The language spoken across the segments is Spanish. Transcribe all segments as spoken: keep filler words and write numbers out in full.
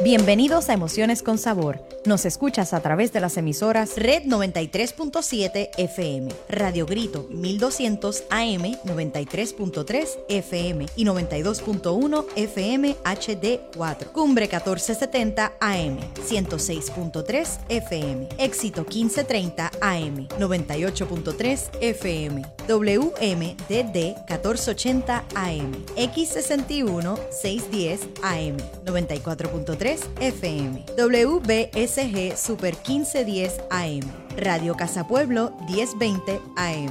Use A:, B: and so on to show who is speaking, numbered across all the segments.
A: Bienvenidos a Emociones con Sabor. Nos escuchas a través de las emisoras Red noventa y tres punto siete F M, Radio Grito mil doscientos A M noventa y tres punto tres F M y noventa y dos punto uno F M H D cuatro, Cumbre catorce setenta A M ciento seis punto tres F M, Éxito quince treinta A M noventa y ocho punto tres F M, W M D D catorce ochenta A M, X sesenta y uno seiscientos diez A M noventa y cuatro punto tres F M, W B S G Super quince diez A M, Radio Casa Pueblo diez veinte A M.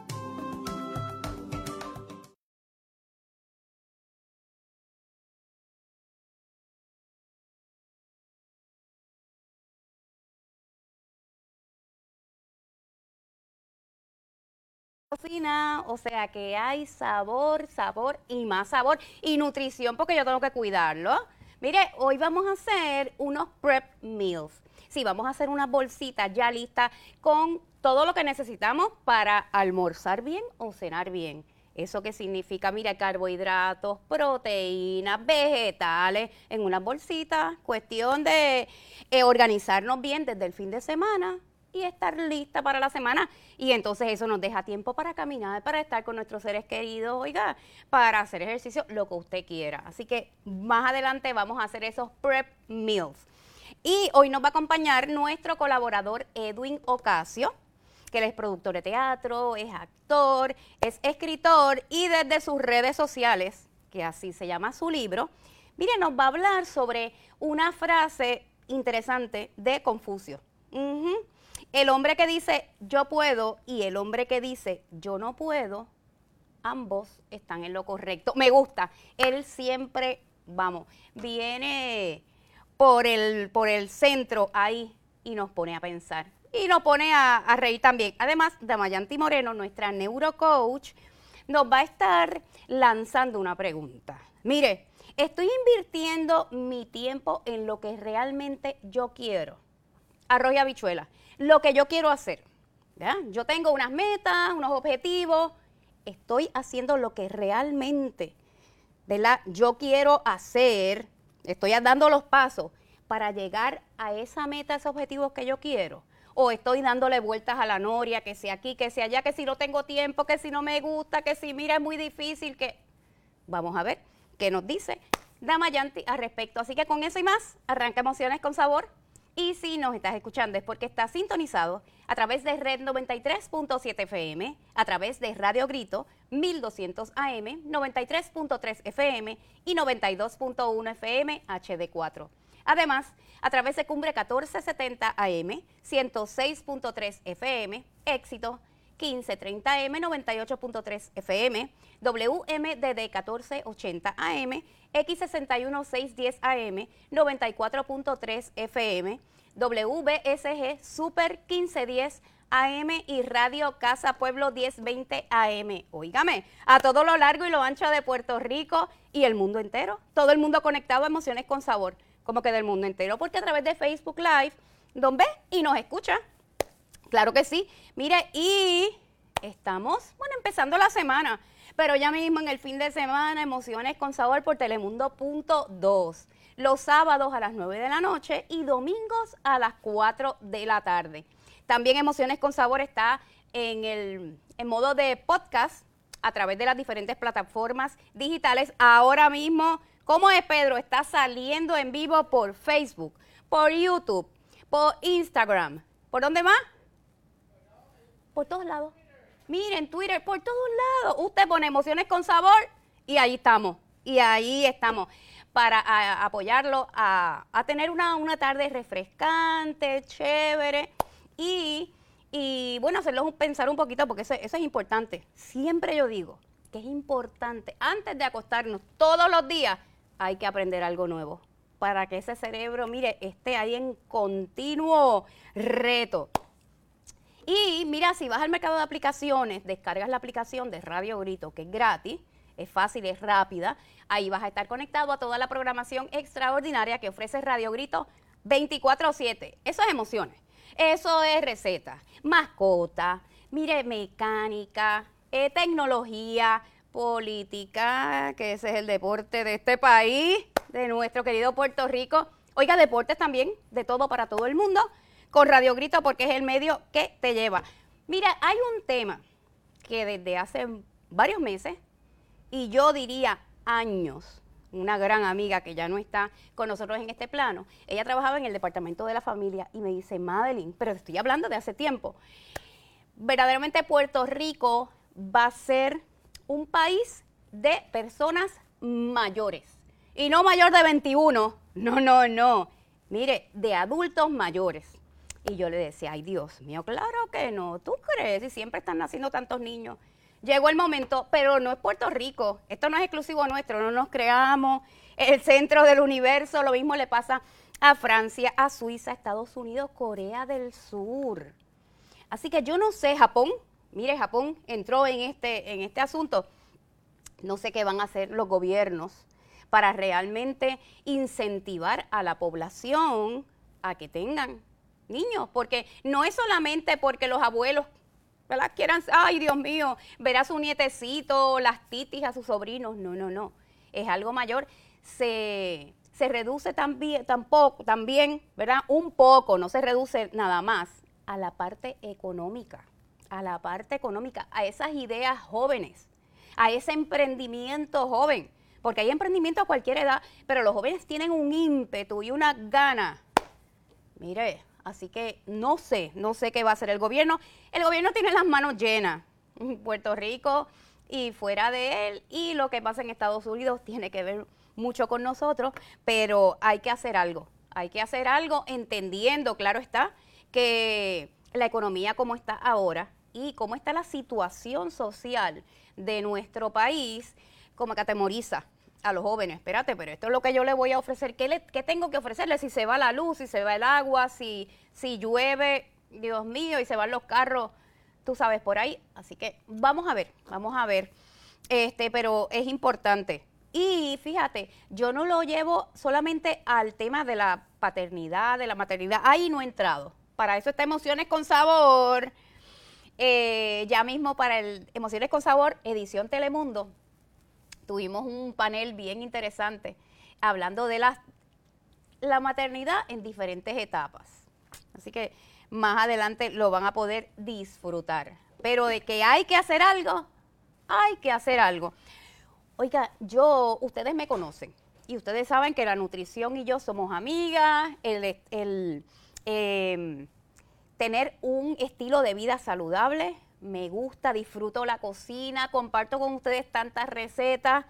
B: Cocina, o sea que hay sabor, sabor y más sabor y nutrición porque yo tengo que cuidarlo. Mire, hoy vamos a hacer unos prep meals. Sí, vamos a hacer unas bolsitas ya listas con todo lo que necesitamos para almorzar bien o cenar bien. ¿Eso qué significa? Mira, carbohidratos, proteínas, vegetales en unas bolsitas. Cuestión de eh, organizarnos bien desde el fin de semana y estar lista para la semana. Y entonces eso nos deja tiempo para caminar, para estar con nuestros seres queridos, oiga, para hacer ejercicio, lo que usted quiera. Así que más adelante vamos a hacer esos prep meals. Y hoy nos va a acompañar nuestro colaborador Edwin Ocasio, que él es productor de teatro, es actor, es escritor y desde sus redes sociales, que así se llama su libro, mire, nos va a hablar sobre una frase interesante de Confucio. Uh-huh. El hombre que dice yo puedo y el hombre que dice yo no puedo, ambos están en lo correcto. Me gusta. Él siempre, vamos, viene por el, por el centro ahí y nos pone a pensar. Y nos pone a, a reír también. Además, Damayanti Moreno, nuestra neurocoach, nos va a estar lanzando una pregunta. Mire, estoy invirtiendo mi tiempo en lo que realmente yo quiero. Arroz y habichuela. Lo que yo quiero hacer. ¿Ya? Yo tengo unas metas, unos objetivos. Estoy haciendo lo que realmente, ¿verdad? Yo quiero hacer. Estoy dando los pasos para llegar a esa meta, esos objetivos que yo quiero. O estoy dándole vueltas a la noria, que si aquí, que si allá, que si no tengo tiempo, que si no me gusta, que si mira es muy difícil, que... Vamos a ver qué nos dice Damayanti al respecto. Así que con eso y más, arranca Emociones con Sabor. Y si nos estás escuchando es porque estás sintonizado a través de Red noventa y tres punto siete F M, a través de Radio Grito mil doscientos A M, noventa y tres punto tres F M y noventa y dos punto uno F M H D cuatro. Además, a través de Cumbre catorce setenta A M, ciento seis punto tres F M, Éxito quince treinta A M, noventa y ocho punto tres F M, W M D D catorce ochenta A M, X sesenta y uno seiscientos diez A M, noventa y cuatro punto tres F M, W B S G Super quince diez A M y Radio Casa Pueblo diez veinte A M. Óigame, a todo lo largo y lo ancho de Puerto Rico y el mundo entero. Todo el mundo conectado a Emociones con Sabor. Como que del mundo entero, porque a través de Facebook Live, don ve y nos escucha. Claro que sí. Mire, y estamos, bueno, empezando la semana, pero ya mismo en el fin de semana, Emociones con Sabor por Telemundo punto dos. Los sábados a las nueve de la noche y domingos a las cuatro de la tarde. También Emociones con Sabor está en el en modo de podcast a través de las diferentes plataformas digitales. Ahora mismo, ¿cómo es, Pedro? Está saliendo en vivo por Facebook, por YouTube, por Instagram. ¿Por dónde más? Por todos lados. Miren, Twitter, por todos lados. Usted pone Emociones con Sabor y ahí estamos. Y ahí estamos para a, apoyarlo a, a tener una, una tarde refrescante, chévere y, y bueno, hacerlos pensar un poquito porque eso, eso es importante. Siempre yo digo que es importante, antes de acostarnos todos los días, hay que aprender algo nuevo para que ese cerebro, mire, esté ahí en continuo reto. Y mira, si vas al mercado de aplicaciones, descargas la aplicación de Radio Grito, que es gratis, es fácil, es rápida. Ahí vas a estar conectado a toda la programación extraordinaria que ofrece Radio Grito veinticuatro siete. Eso es Emociones, eso es recetas, mascota, mire, mecánica, eh, tecnología, política, que ese es el deporte de este país, de nuestro querido Puerto Rico. Oiga, deportes también, de todo para todo el mundo, con Radio Grito, porque es el medio que te lleva. Mira, hay un tema que desde hace varios meses, y yo diría años, una gran amiga que ya no está con nosotros en este plano, ella trabajaba en el departamento de la familia y me dice, Madeline, pero estoy hablando de hace tiempo, verdaderamente Puerto Rico va a ser un país de personas mayores. Y no mayor de veintiuno, no, no, no. Mire, de adultos mayores. Y yo le decía, ay Dios mío, claro que no. ¿Tú crees? Y siempre están naciendo tantos niños. Llegó el momento, pero no es Puerto Rico. Esto no es exclusivo nuestro, no nos creamos el centro del universo. Lo mismo le pasa a Francia, a Suiza, a Estados Unidos, Corea del Sur. Así que yo no sé, Japón, mire, Japón entró en este, en este asunto. No sé qué van a hacer los gobiernos para realmente incentivar a la población a que tengan niños, porque no es solamente porque los abuelos, ¿verdad?, quieran, ay Dios mío, ver a su nietecito, las titis, a sus sobrinos, no, no, no, es algo mayor, se, se reduce también, tampoco, también, ¿verdad?, un poco, no se reduce nada más, a la parte económica, a la parte económica, a esas ideas jóvenes, a ese emprendimiento joven, porque hay emprendimiento a cualquier edad, pero los jóvenes tienen un ímpetu y una gana. Mire, así que no sé, no sé qué va a hacer el gobierno. El gobierno tiene las manos llenas, Puerto Rico y fuera de él, y lo que pasa en Estados Unidos tiene que ver mucho con nosotros, pero hay que hacer algo, hay que hacer algo entendiendo, claro está, que la economía como está ahora y cómo está la situación social de nuestro país, como que atemoriza a los jóvenes. Espérate, pero esto es lo que yo le voy a ofrecer. ¿Qué, le, qué tengo que ofrecerle si se va la luz, si se va el agua, si, si llueve, Dios mío, y se van los carros, tú sabes, por ahí? Así que vamos a ver, vamos a ver. Este, pero es importante. Y fíjate, yo no lo llevo solamente al tema de la paternidad, de la maternidad. Ahí no he entrado. Para eso está Emociones con Sabor. Eh, ya mismo para el Emociones con Sabor, edición Telemundo, tuvimos un panel bien interesante hablando de la, la maternidad en diferentes etapas. Así que más adelante lo van a poder disfrutar. Pero de que hay que hacer algo, hay que hacer algo. Oiga, yo, ustedes me conocen y ustedes saben que la nutrición y yo somos amigas, el, el eh, tener un estilo de vida saludable, me gusta, disfruto la cocina, comparto con ustedes tantas recetas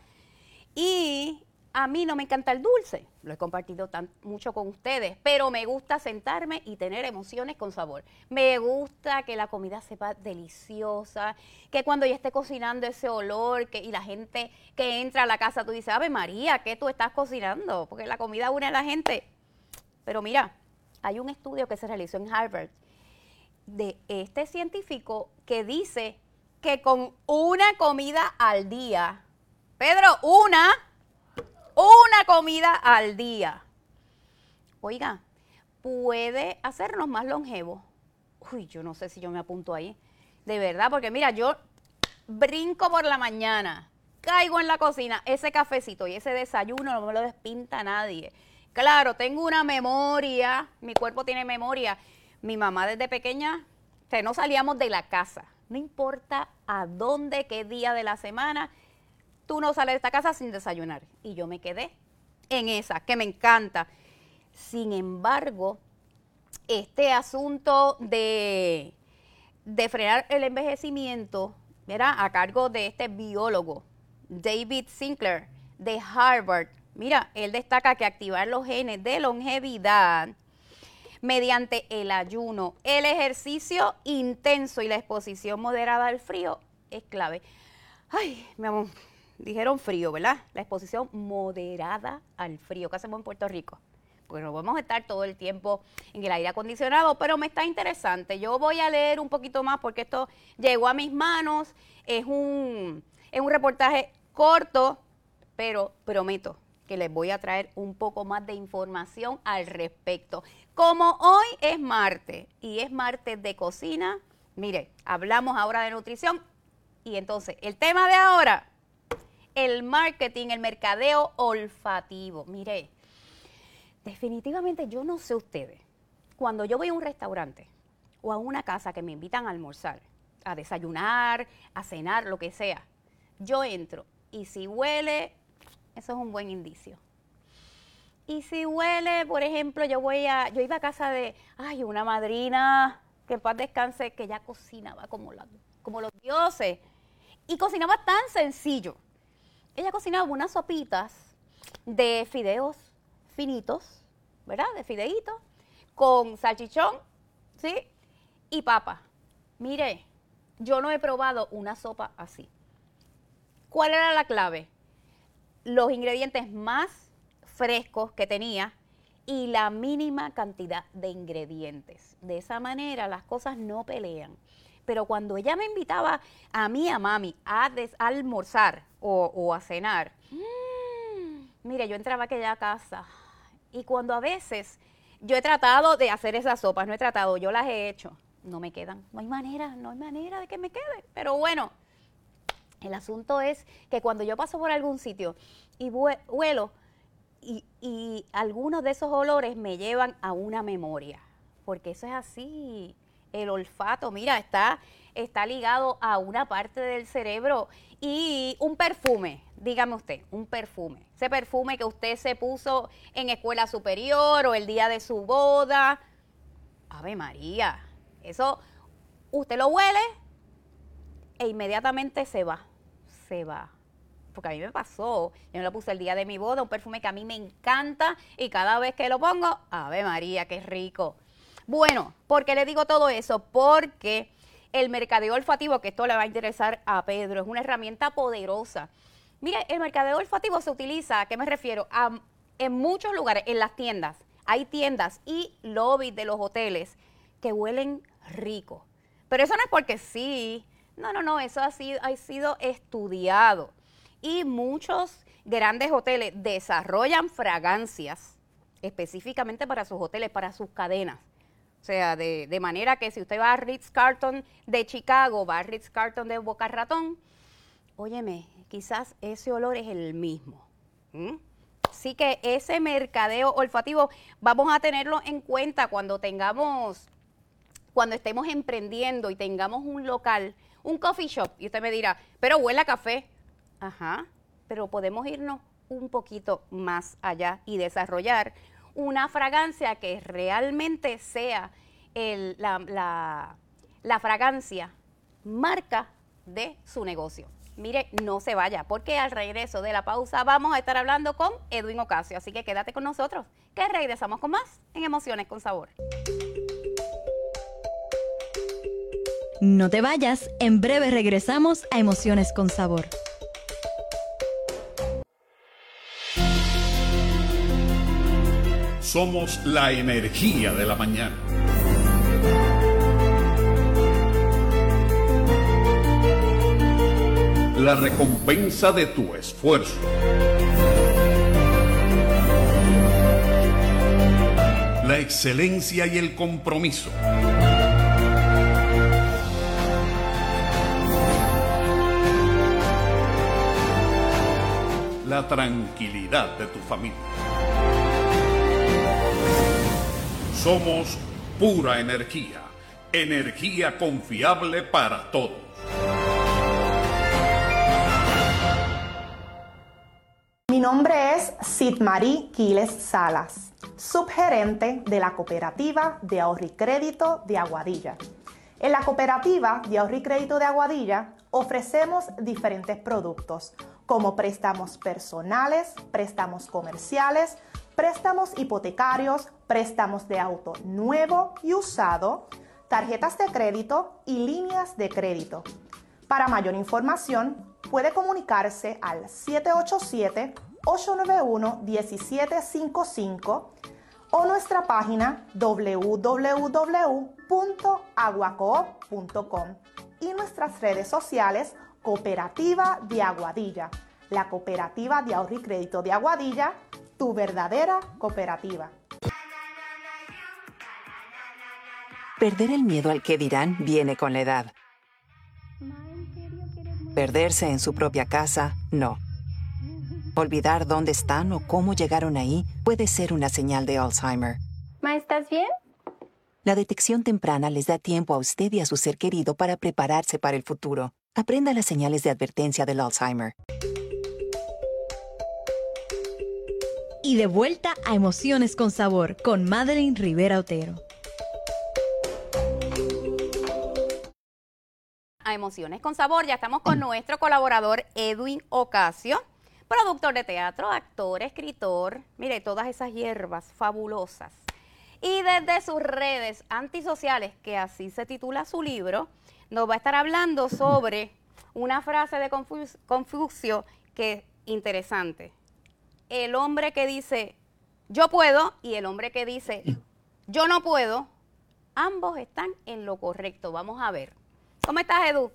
B: y a mí no me encanta el dulce, lo he compartido tan, mucho con ustedes, pero me gusta sentarme y tener emociones con sabor. Me gusta que la comida sepa deliciosa, que cuando yo esté cocinando ese olor que, y la gente que entra a la casa, tú dices, Ave María, ¿qué tú estás cocinando? Porque la comida une a la gente. Pero mira, hay un estudio que se realizó en Harvard de este científico que dice que con una comida al día, Pedro, una, una comida al día, oiga, puede hacernos más longevos. Uy, yo no sé si yo me apunto ahí, de verdad, porque mira, yo brinco por la mañana, caigo en la cocina, ese cafecito y ese desayuno no me lo despinta nadie. Claro, tengo una memoria, mi cuerpo tiene memoria. Mi mamá desde pequeña, o sea, no salíamos de la casa, no importa a dónde, qué día de la semana, tú no sales de esta casa sin desayunar. Y yo me quedé en esa, que me encanta. Sin embargo, este asunto de, de frenar el envejecimiento, mira, a cargo de este biólogo, David Sinclair, de Harvard, mira, él destaca que activar los genes de longevidad mediante el ayuno, el ejercicio intenso y la exposición moderada al frío es clave. Ay, mi amor, dijeron frío, ¿verdad? La exposición moderada al frío. ¿Qué hacemos en Puerto Rico? Pues no vamos a estar todo el tiempo en el aire acondicionado, pero me está interesante. Yo voy a leer un poquito más porque esto llegó a mis manos. Es un, es un reportaje corto, pero prometo que les voy a traer un poco más de información al respecto. Como hoy es martes y es martes de cocina, mire, hablamos ahora de nutrición y entonces el tema de ahora, el marketing, el mercadeo olfativo. Mire, definitivamente yo no sé ustedes, cuando yo voy a un restaurante o a una casa que me invitan a almorzar, a desayunar, a cenar, lo que sea, yo entro y si huele, eso es un buen indicio. Y si huele, por ejemplo, yo voy a, yo iba a casa de, ay, una madrina, que en paz descanse, que ya cocinaba como, la, como los dioses. Y cocinaba tan sencillo. Ella cocinaba unas sopitas de fideos finitos, ¿verdad? De fideitos, con salchichón, ¿sí? Y papa. Mire, yo no he probado una sopa así. ¿Cuál era la clave? Los ingredientes más frescos que tenía y la mínima cantidad de ingredientes. De esa manera las cosas no pelean. Pero cuando ella me invitaba a mí, a mami, a, des, a almorzar o, o a cenar, mmm, mire, yo entraba a aquella casa y cuando a veces yo he tratado de hacer esas sopas, no he tratado, yo las he hecho, no me quedan, no hay manera, no hay manera de que me quede. Pero bueno, el asunto es que cuando yo paso por algún sitio y huelo, y, y algunos de esos olores me llevan a una memoria, porque eso es así. El olfato, mira, está, está ligado a una parte del cerebro y un perfume, dígame usted, un perfume. Ese perfume que usted se puso en escuela superior o el día de su boda. Ave María, eso usted lo huele e inmediatamente se va, se va. Porque a mí me pasó, yo me lo puse el día de mi boda, un perfume que a mí me encanta y cada vez que lo pongo, Ave María, qué rico. Bueno, ¿por qué le digo todo eso? Porque el mercadeo olfativo, que esto le va a interesar a Pedro, es una herramienta poderosa. Mire, el mercadeo olfativo se utiliza, ¿a qué me refiero? A, en muchos lugares, en las tiendas, hay tiendas y lobbies de los hoteles que huelen rico. Pero eso no es porque sí, no, no, no, eso ha sido, ha sido estudiado. Y muchos grandes hoteles desarrollan fragancias específicamente para sus hoteles, para sus cadenas. O sea, de, de manera que si usted va a Ritz-Carlton de Chicago, va a Ritz-Carlton de Boca Ratón, óyeme, quizás ese olor es el mismo. ¿Mm? Así que ese mercadeo olfativo vamos a tenerlo en cuenta cuando tengamos, cuando estemos emprendiendo y tengamos un local, un coffee shop. Y usted me dirá, pero huele a café. Ajá, pero podemos irnos un poquito más allá y desarrollar una fragancia que realmente sea el, la, la, la fragancia marca de su negocio. Mire, no se vaya, porque al regreso de la pausa vamos a estar hablando con Edwin Ocasio, así que quédate con nosotros, que regresamos con más en Emociones con Sabor.
A: No te vayas, en breve regresamos a Emociones con Sabor.
C: Somos la energía de la mañana. La recompensa de tu esfuerzo. La excelencia y el compromiso. La tranquilidad de tu familia. Somos pura energía, energía confiable para todos.
D: Mi nombre es Sidmarí Quiles Salas, subgerente de la Cooperativa de Ahorro y Crédito de Aguadilla. En la Cooperativa de Ahorro y Crédito de Aguadilla ofrecemos diferentes productos como préstamos personales, préstamos comerciales, préstamos hipotecarios, préstamos de auto nuevo y usado, tarjetas de crédito y líneas de crédito. Para mayor información, puede comunicarse al siete ocho siete, ocho nueve uno, uno siete cinco cinco o nuestra página doble u doble u doble u punto aguacoop punto com y nuestras redes sociales Cooperativa de Aguadilla, la Cooperativa de Ahorro y Crédito de Aguadilla, tu verdadera cooperativa.
E: Perder el miedo al que dirán viene con la edad. Perderse en su propia casa, no. Olvidar dónde están o cómo llegaron ahí puede ser una señal de Alzheimer.
F: Ma, ¿estás bien?
E: La detección temprana les da tiempo a usted y a su ser querido para prepararse para el futuro. Aprenda las señales de advertencia del Alzheimer.
A: Y de vuelta a Emociones con Sabor con Madeline Rivera Otero.
B: A Emociones con Sabor, ya estamos con nuestro colaborador Edwin Ocasio, productor de teatro, actor, escritor, mire, todas esas hierbas fabulosas. Y desde sus redes antisociales, que así se titula su libro, nos va a estar hablando sobre una frase de Confu- Confucio que es interesante. El hombre que dice, yo puedo, y el hombre que dice, yo no puedo, ambos están en lo correcto. Vamos a ver. ¿Cómo estás, Edu?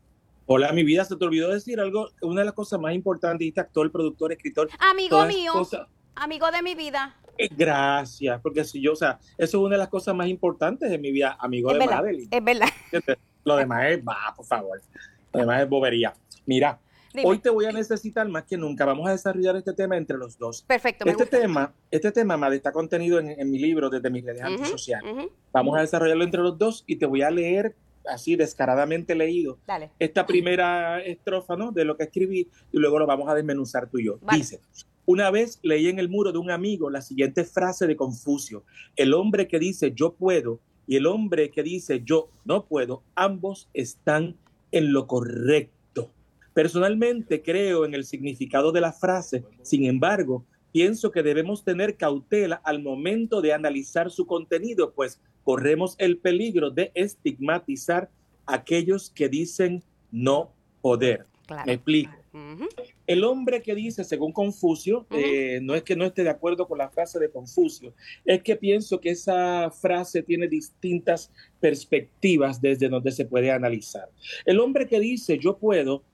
G: Hola, mi vida, se te olvidó decir algo, una de las cosas más importantes, este actor, productor, escritor.
B: Amigo mío, cosas, amigo de mi vida.
G: Eh, gracias, porque si yo, o sea, eso es una de las cosas más importantes de mi vida, amigo
B: es
G: de
B: verdad,
G: Madeline.
B: Es verdad.
G: Lo demás es, va, por favor, lo demás es bobería. Mira, Dime. Hoy te voy a necesitar más que nunca, vamos a desarrollar este tema entre los dos.
B: Perfecto, me
G: Este
B: gusta.
G: tema, este tema, Made, está contenido en, en mi libro desde mis redes uh-huh, antisociales. Uh-huh. Vamos a desarrollarlo entre los dos y te voy a leer así descaradamente leído,
B: Dale.
G: Esta primera estrofa, ¿no?, de lo que escribí, y luego lo vamos a desmenuzar tú y yo.
B: Vale.
G: Dice, una vez leí en el muro de un amigo la siguiente frase de Confucio: el hombre que dice yo puedo y el hombre que dice yo no puedo, ambos están en lo correcto. Personalmente creo en el significado de la frase, sin embargo, pienso que debemos tener cautela al momento de analizar su contenido, pues corremos el peligro de estigmatizar a aquellos que dicen no poder.
B: Claro.
G: Me explico.
B: Uh-huh.
G: El hombre que dice, según Confucio, uh-huh. eh, no es que no esté de acuerdo con la frase de Confucio, es que pienso que esa frase tiene distintas perspectivas desde donde se puede analizar. El hombre que dice yo puedo,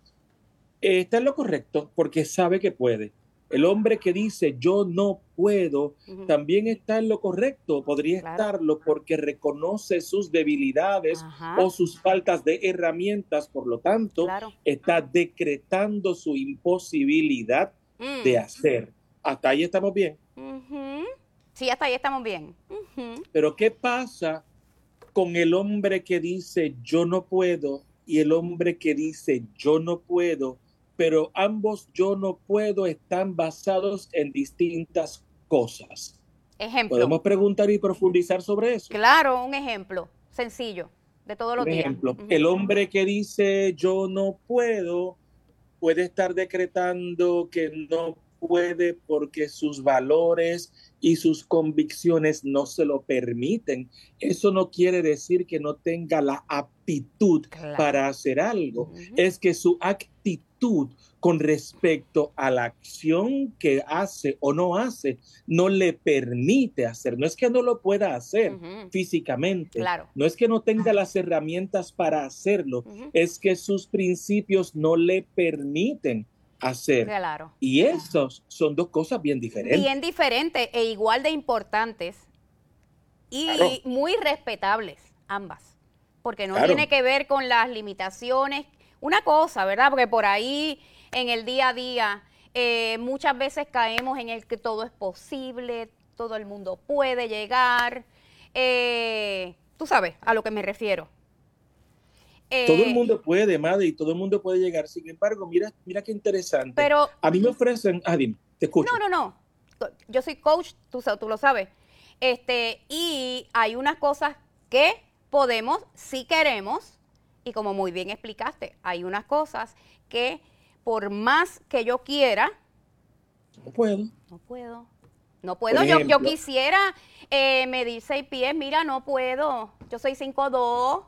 G: eh, está en lo correcto porque sabe que puede. El hombre que dice yo no puedo, uh-huh. también está en lo correcto, podría claro. estarlo porque reconoce sus debilidades Ajá. o sus faltas de herramientas, por lo tanto,
B: claro.
G: está decretando su imposibilidad mm. de hacer. Hasta ahí estamos bien.
B: Uh-huh. Sí, hasta ahí estamos bien. Uh-huh.
G: Pero ¿qué pasa con el hombre que dice yo no puedo y el hombre que dice yo no puedo? Pero ambos yo no puedo están basados en distintas cosas.
B: Ejemplo.
G: Podemos preguntar y profundizar sobre eso.
B: Claro, un ejemplo sencillo de todos los
G: un
B: días.
G: Ejemplo,
B: uh-huh.
G: El hombre que dice yo no puedo puede estar decretando que no puede porque sus valores y sus convicciones no se lo permiten. Eso no quiere decir que no tenga la aptitud claro. para hacer algo. Uh-huh. Es que su actitud con respecto a la acción que hace o no hace no le permite hacer. No es que no lo pueda hacer uh-huh. físicamente.
B: Claro.
G: No es que no tenga las herramientas para hacerlo. Uh-huh. Es que sus principios no le permiten hacer.
B: Claro.
G: Y esos son dos cosas bien diferentes.
B: Bien diferentes e igual de importantes y claro. muy respetables ambas, porque no claro. tiene que ver con las limitaciones. Una cosa, ¿verdad? Porque por ahí en el día a día eh, muchas veces caemos en el que todo es posible, todo el mundo puede llegar. Eh, tú sabes a lo que me refiero.
G: Eh, todo el mundo puede, madre, y todo el mundo puede llegar. Sin embargo, mira, mira qué interesante.
B: Pero
G: a mí me ofrecen, ah, dime, te escucho.
B: No, no, no. Yo soy coach, tú, tú lo sabes. Este, y hay unas cosas que podemos, si queremos, y como muy bien explicaste, hay unas cosas que por más que yo quiera,
G: no puedo.
B: No puedo. No puedo. Yo, yo quisiera eh, medir seis pies, mira, no puedo. Yo soy cinco dos.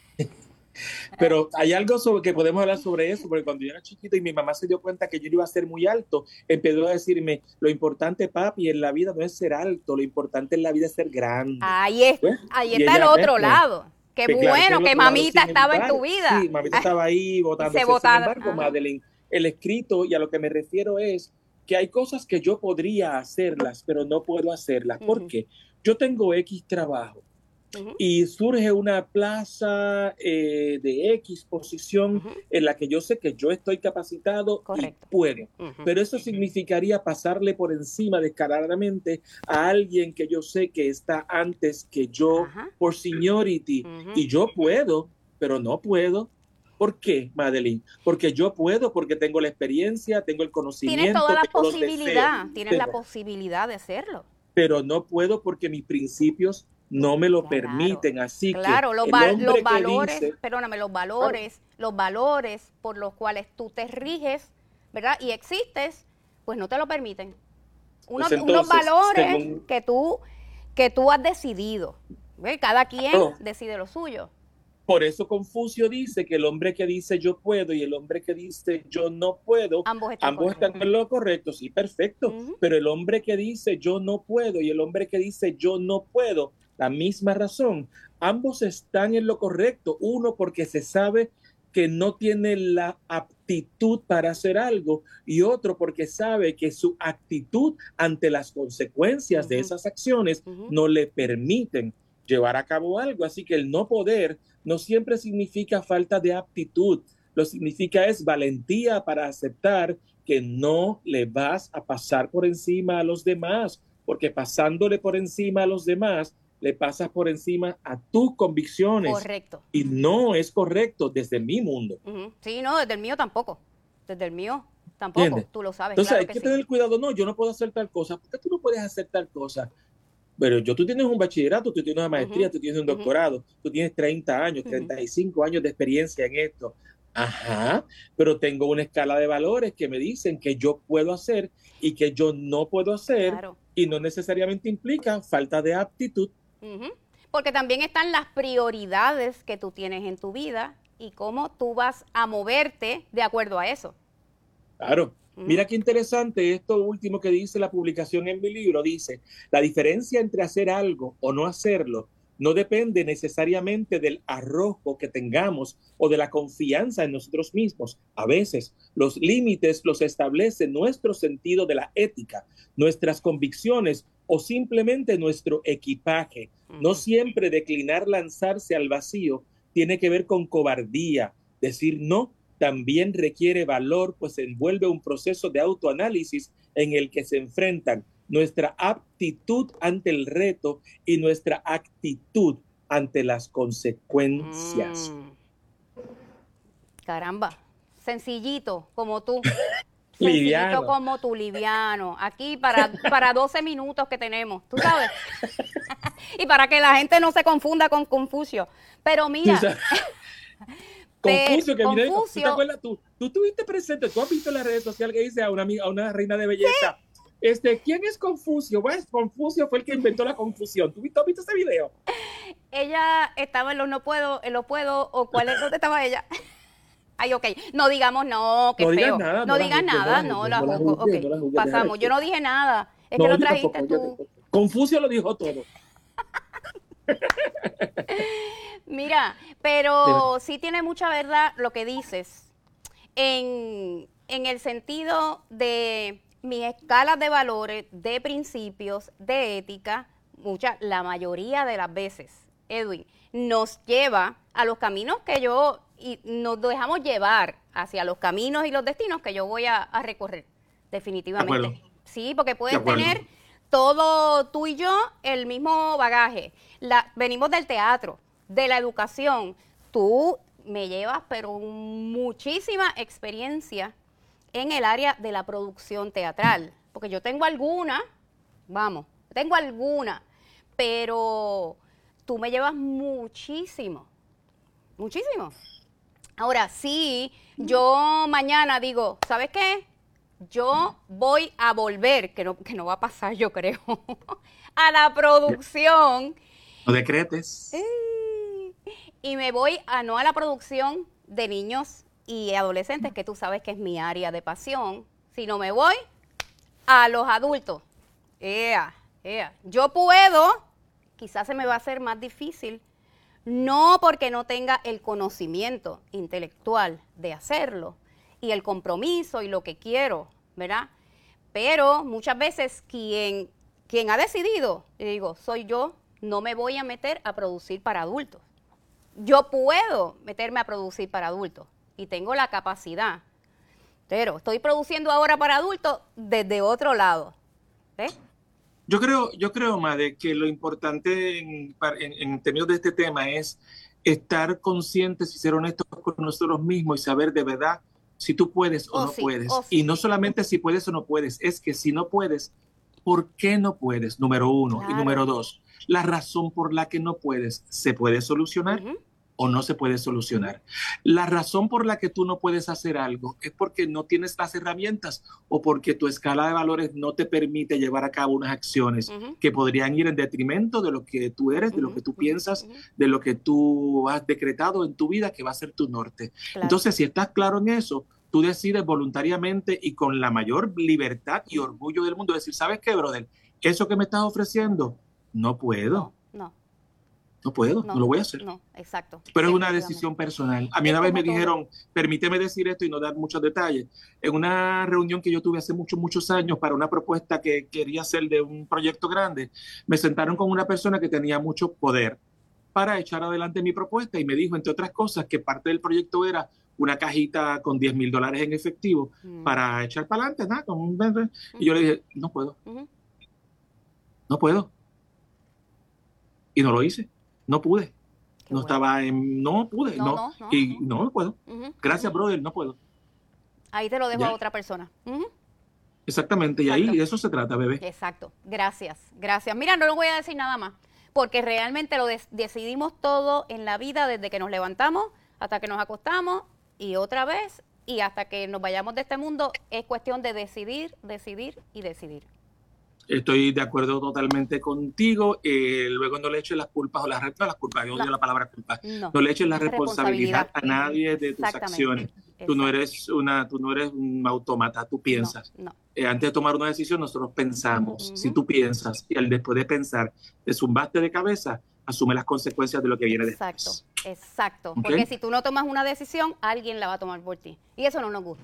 G: Pero hay algo sobre que podemos hablar sobre eso, porque cuando yo era chiquito y mi mamá se dio cuenta que yo iba a ser muy alto, empezó a decirme, lo importante, papi, en la vida no es ser alto, lo importante en la vida es ser grande.
B: Ahí, es, ¿ves? ahí está el otro ves, lado. Qué que bueno claro, que mamita estaba en tu vida.
G: Sí, mamita estaba ahí votando. Sin embargo, Madeline, el escrito, y a lo que me refiero es que hay cosas que yo podría hacerlas, pero no puedo hacerlas. ¿Por uh-huh. qué? Yo tengo X trabajo. uh-huh. y surge una plaza eh, de X posición uh-huh. en la que yo sé que yo estoy capacitado Correcto. y puedo. Uh-huh. Pero eso significaría pasarle por encima descaradamente a alguien que yo sé que está antes que yo uh-huh. por seniority. Uh-huh. Y yo puedo, pero no puedo. ¿Por qué, Madeline? Porque yo puedo, porque tengo la experiencia, tengo el conocimiento.
B: Tienes toda la posibilidad, tienes la posibilidad de hacerlo.
G: Pero no puedo porque mis principios no me lo claro, permiten. Así
B: claro,
G: que
B: los, va los valores, dice, perdóname, los valores, claro. los valores por los cuales tú te riges, ¿verdad? Y existes, pues no te lo permiten. Unos, pues entonces, unos valores según... que tú que tú has decidido. ¿Ves? Cada quien oh. decide lo suyo.
G: Por eso Confucio dice que el hombre que dice yo puedo y el hombre que dice yo no puedo, ambos están, ambos están en lo correcto, sí, perfecto. Uh-huh. Pero el hombre que dice yo no puedo y el hombre que dice yo no puedo, la misma razón, ambos están en lo correcto. Uno porque se sabe que no tiene la aptitud para hacer algo y otro porque sabe que su actitud ante las consecuencias uh-huh. de esas acciones uh-huh. no le permiten llevar a cabo algo. Así que el no poder no siempre significa falta de aptitud, lo significa es valentía para aceptar que no le vas a pasar por encima a los demás, porque pasándole por encima a los demás, le pasas por encima a tus convicciones.
B: Correcto.
G: Y no es correcto desde mi mundo.
B: Uh-huh. Sí, no, desde el mío tampoco. Desde el mío tampoco, ¿entiendes? Tú lo sabes.
G: Entonces
B: claro
G: hay
B: que,
G: que
B: sí.
G: tener cuidado. No, yo no puedo hacer tal cosa. ¿Por qué tú no puedes hacer tal cosa? Pero yo, tú tienes un bachillerato, tú tienes una maestría, uh-huh. tú tienes un doctorado, uh-huh. tú tienes treinta años, treinta y cinco uh-huh. años de experiencia en esto. Ajá, pero tengo una escala de valores que me dicen que yo puedo hacer y que yo no puedo hacer, claro. y no necesariamente implica falta de aptitud.
B: Uh-huh. Porque también están las prioridades que tú tienes en tu vida y cómo tú vas a moverte de acuerdo a eso.
G: Claro. Mira qué interesante esto último que dice la publicación en mi libro. Dice, la diferencia entre hacer algo o no hacerlo no depende necesariamente del arrojo que tengamos o de la confianza en nosotros mismos. A veces los límites los establece nuestro sentido de la ética, nuestras convicciones o simplemente nuestro equipaje. No siempre declinar lanzarse al vacío tiene que ver con cobardía. Decir no también requiere valor, pues envuelve un proceso de autoanálisis en el que se enfrentan nuestra aptitud ante el reto y nuestra actitud ante las consecuencias.
B: Mm. Caramba, sencillito como tú.
G: Liviano.
B: Sencillito como tú, liviano. Aquí para, para doce minutos que tenemos, tú sabes. Y para que la gente no se confunda con Confucio. Pero mira...
G: Confucio, que mira, ¿tú te acuerdas? Tú, tú estuviste presente, tú has visto en las redes sociales que dice a una, a una reina de belleza, ¿sí? este, ¿quién es Confucio? Pues Confucio fue el que inventó la confusión. ¿Tú has visto ese video?
B: Ella estaba en los no puedo, en los puedo, o cuál es, ¿dónde estaba ella? Ay, ok, no digamos no, qué
G: no
B: feo.
G: Nada,
B: no,
G: no
B: digas nada, no, la juzgo, ok, no la juzgué, pasamos. Yo no dije nada, es no, que lo trajiste tampoco, tú.
G: Confucio lo dijo todo.
B: Mira, pero sí tiene mucha verdad lo que dices en, en el sentido de mis escalas de valores, de principios, de ética, mucha, la mayoría de las veces, Edwin, nos lleva a los caminos que yo, y nos dejamos llevar hacia los caminos y los destinos que yo voy a, a recorrer, definitivamente. Sí, porque puedes tener todo tú y yo el mismo bagaje. La, venimos del teatro, de la educación. Tú me llevas, pero muchísima experiencia en el área de la producción teatral, porque yo tengo alguna, vamos, tengo alguna, pero tú me llevas muchísimo, muchísimo. Ahora, sí, yo mañana digo, ¿sabes qué? Yo voy a volver, que no, que no va a pasar, yo creo, a la producción.
G: No decretes.
B: Y me voy a no a la producción de niños y adolescentes, que tú sabes que es mi área de pasión, sino me voy a los adultos. Ea, ea. Yo puedo, quizás se me va a hacer más difícil, no porque no tenga el conocimiento intelectual de hacerlo y el compromiso y lo que quiero, ¿verdad? Pero muchas veces quien, quien ha decidido, y digo, soy yo no me voy a meter a producir para adultos. Yo puedo meterme a producir para adultos y tengo la capacidad, pero estoy produciendo ahora para adultos desde otro lado. ¿Ves?
G: Yo creo, yo creo, Made, que lo importante en, en, en términos de este tema es estar conscientes y ser honestos con nosotros mismos y saber de verdad si tú puedes o
B: oh,
G: no
B: sí,
G: puedes.
B: Oh, sí.
G: Y no solamente si puedes o no puedes, es que si no puedes, ¿por qué no puedes? Número uno.
B: Claro.
G: Y número dos, la razón por la que no puedes, ¿se puede solucionar? Uh-huh. ¿O no se puede solucionar? La razón por la que tú no puedes hacer algo es porque no tienes las herramientas o porque tu escala de valores no te permite llevar a cabo unas acciones uh-huh. que podrían ir en detrimento de lo que tú eres, uh-huh. de lo que tú piensas, uh-huh. de lo que tú has decretado en tu vida que va a ser tu norte. Claro. Entonces, si estás claro en eso, tú decides voluntariamente y con la mayor libertad y orgullo del mundo decir, ¿sabes qué, brother? Eso que me estás ofreciendo, no puedo.
B: No, no.
G: No puedo, no, no lo voy a hacer.
B: No, exacto.
G: Pero es una decisión personal. A mí
B: es
G: una vez me
B: todo.
G: dijeron, permíteme decir esto y no dar muchos detalles. En una reunión que yo tuve hace muchos, muchos años para una propuesta que quería hacer de un proyecto grande, me sentaron con una persona que tenía mucho poder para echar adelante mi propuesta y me dijo, entre otras cosas, que parte del proyecto era una cajita con diez mil dólares en efectivo mm. para echar para adelante, ¿no? Con un... uh-huh. Y yo le dije, no puedo. Uh-huh. No puedo. Y no lo hice. No pude. Qué no bueno. estaba en... No pude. No, no, no, no y no, no, no puedo. Uh-huh. Gracias, uh-huh. brother, no puedo.
B: Ahí te lo dejo
G: ¿Ya?
B: a otra persona. Uh-huh.
G: Exactamente. Exacto. Y ahí de eso se trata, bebé.
B: Exacto. Gracias. Gracias. Mira, no le voy a decir nada más. Porque realmente lo de- decidimos todo en la vida desde que nos levantamos hasta que nos acostamos y otra vez y hasta que nos vayamos de este mundo. Es cuestión de decidir, decidir y decidir.
G: Estoy de acuerdo totalmente contigo. Eh, luego no le eches las culpas o las, no, las culpas, yo odio la, la palabra culpa. No, no le eches la responsabilidad, responsabilidad a nadie de tus acciones. Exacto. Tú no eres una, tú no eres un autómata, tú piensas. No, no. Eh, antes de tomar una decisión, nosotros pensamos. Uh-huh. Si tú piensas y al después de pensar te zumbaste de cabeza, asume las consecuencias de lo que viene
B: exacto,
G: después.
B: Exacto, exacto. ¿Okay? Porque si tú no tomas una decisión, alguien la va a tomar por ti. Y eso no nos gusta.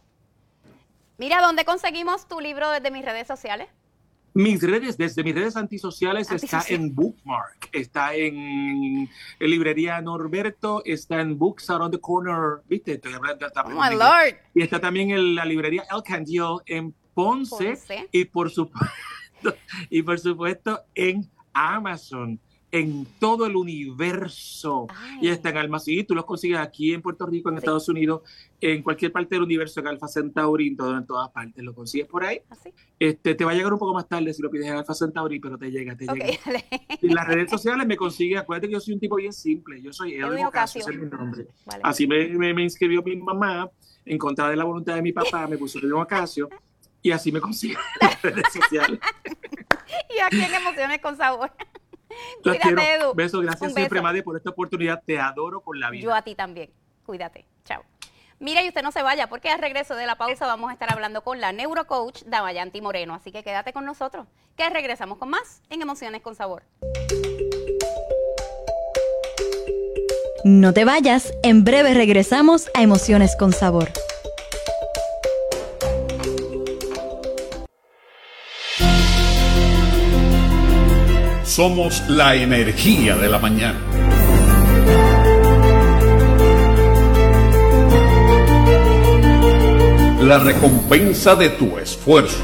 B: Mira, ¿dónde conseguimos tu libro desde mis redes sociales?
G: Mis redes, desde mis redes antisociales, Antisocial. Está en Bookmark, está en, en Librería Norberto, está en Books Around the Corner, ¿viste? Estoy hablando,
B: oh my Lord.
G: Y está también en la Librería El Candiel en Ponce, Ponce. Y, por supuesto, y por supuesto en Amazon, en todo el universo. Ay. Y está en Alma, sí, tú los consigues aquí en Puerto Rico, en sí. Estados Unidos, en cualquier parte del universo, en Alpha Centauri, en, todo, en todas partes, lo consigues por ahí. ¿Ah, sí? Este, te va a llegar un poco más tarde si lo pides en Alpha Centauri, pero te llega, te okay, llega. Y en las redes sociales me consigues, acuérdate que yo soy un tipo bien simple, yo soy Edwin Ocasio, ese es mi nombre. Vale. Así me, me, me inscribió mi mamá, en contra de la voluntad de mi papá, me puso Edwin Ocasio, y así me consigue en las redes sociales.
B: Y aquí en Emociones con Sabor.
G: Los Cuídate, quiero. Edu. Beso, gracias beso. Siempre, Madre, por esta oportunidad. Te adoro con la vida.
B: Yo a ti también. Cuídate. Chao. Mira, y usted no se vaya, porque al regreso de la pausa vamos a estar hablando con la neurocoach Damayanti Moreno. Así que quédate con nosotros, que regresamos con más en Emociones con Sabor.
A: No te vayas. En breve regresamos a Emociones con Sabor.
C: Somos la energía de la mañana. La recompensa de tu esfuerzo.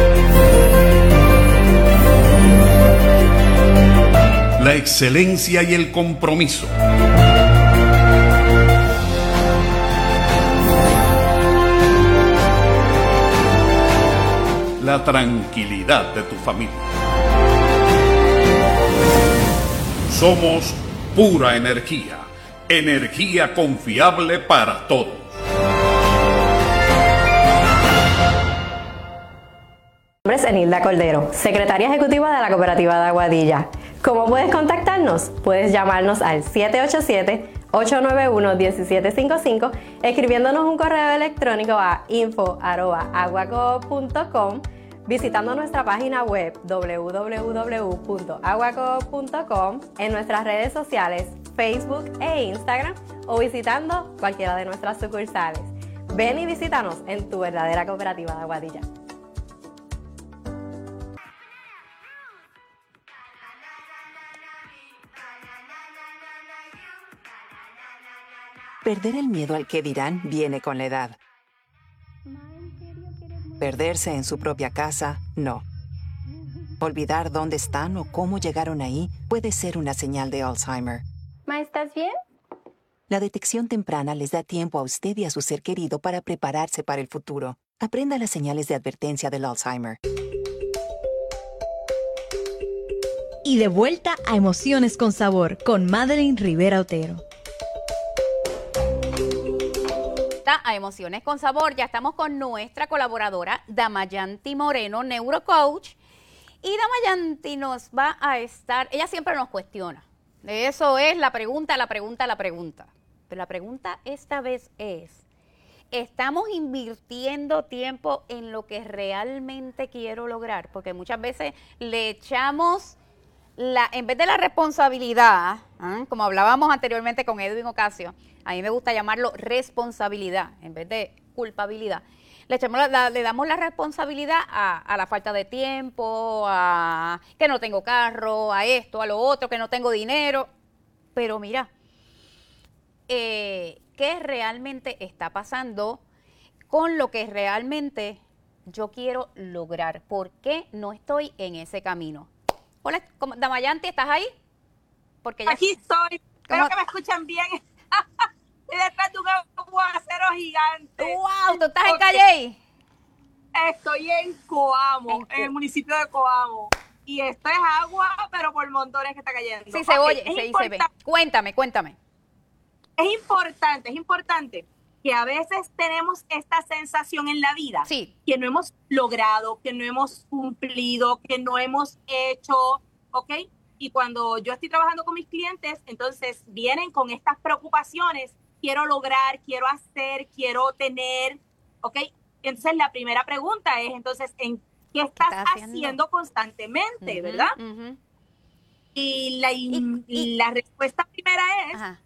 C: La excelencia y el compromiso. La tranquilidad de tu familia. Somos pura energía, energía confiable para todos.
F: Mi nombre es Enilda Cordero, secretaria ejecutiva de la Cooperativa de Aguadilla. ¿Cómo puedes contactarnos? Puedes llamarnos al siete ocho siete, ocho nueve uno, uno siete cinco cinco, escribiéndonos un correo electrónico a info arroba aguacoop punto com, visitando nuestra página web doble u doble u doble u punto aguacoop punto com, en nuestras redes sociales Facebook e Instagram o visitando cualquiera de nuestras sucursales. Ven y visítanos en tu verdadera cooperativa de Aguadilla.
E: Perder el miedo al que dirán viene con la edad. Perderse en su propia casa, no. Olvidar dónde están o cómo llegaron ahí puede ser una señal de Alzheimer.
F: Ma, ¿estás bien?
E: La detección temprana les da tiempo a usted y a su ser querido para prepararse para el futuro. Aprenda las señales de advertencia del Alzheimer.
A: Y de vuelta a Emociones con Sabor con Madeline Rivera Otero.
B: A Emociones con Sabor, ya estamos con nuestra colaboradora Damayanti Moreno, neurocoach, y Damayanti nos va a estar, ella siempre nos cuestiona, eso es la pregunta, la pregunta, la pregunta, pero la pregunta esta vez es, ¿estamos invirtiendo tiempo en lo que realmente quiero lograr? Porque muchas veces le echamos la, en vez de la responsabilidad, ¿eh? como hablábamos anteriormente con Edwin Ocasio, a mí me gusta llamarlo responsabilidad en vez de culpabilidad. Le, echamos la, la, le damos la responsabilidad a, a la falta de tiempo, a que no tengo carro, a esto, a lo otro, que no tengo dinero. Pero mira, eh, ¿qué realmente está pasando con lo que realmente yo quiero lograr? ¿Por qué no estoy en ese camino? Hola, Damayanti, ¿estás ahí? Porque ya...
H: Aquí estoy. Espero que me escuchen bien. Estoy detrás de un aguacero gigante.
B: ¡Wow! ¿Tú estás
H: okay.
B: en Calle?
H: Estoy en Coamo, en,
B: en,
H: en el municipio de Coamo. Y esto es agua, pero por montones que está cayendo.
B: Sí, se
H: okay,
B: oye, se, se ve. Cuéntame, cuéntame.
H: Es importante, es importante que a veces tenemos esta sensación en la vida.
B: Sí.
H: Que no hemos logrado, que no hemos cumplido, que no hemos hecho, ¿ok? Y cuando yo estoy trabajando con mis clientes, entonces vienen con estas preocupaciones. Quiero lograr, quiero hacer, quiero tener, ¿ok? Entonces la primera pregunta es, entonces, ¿en qué estás, ¿Estás haciendo? haciendo constantemente, uh-huh, verdad? Uh-huh. Y, la, y, y la respuesta primera es, Ajá.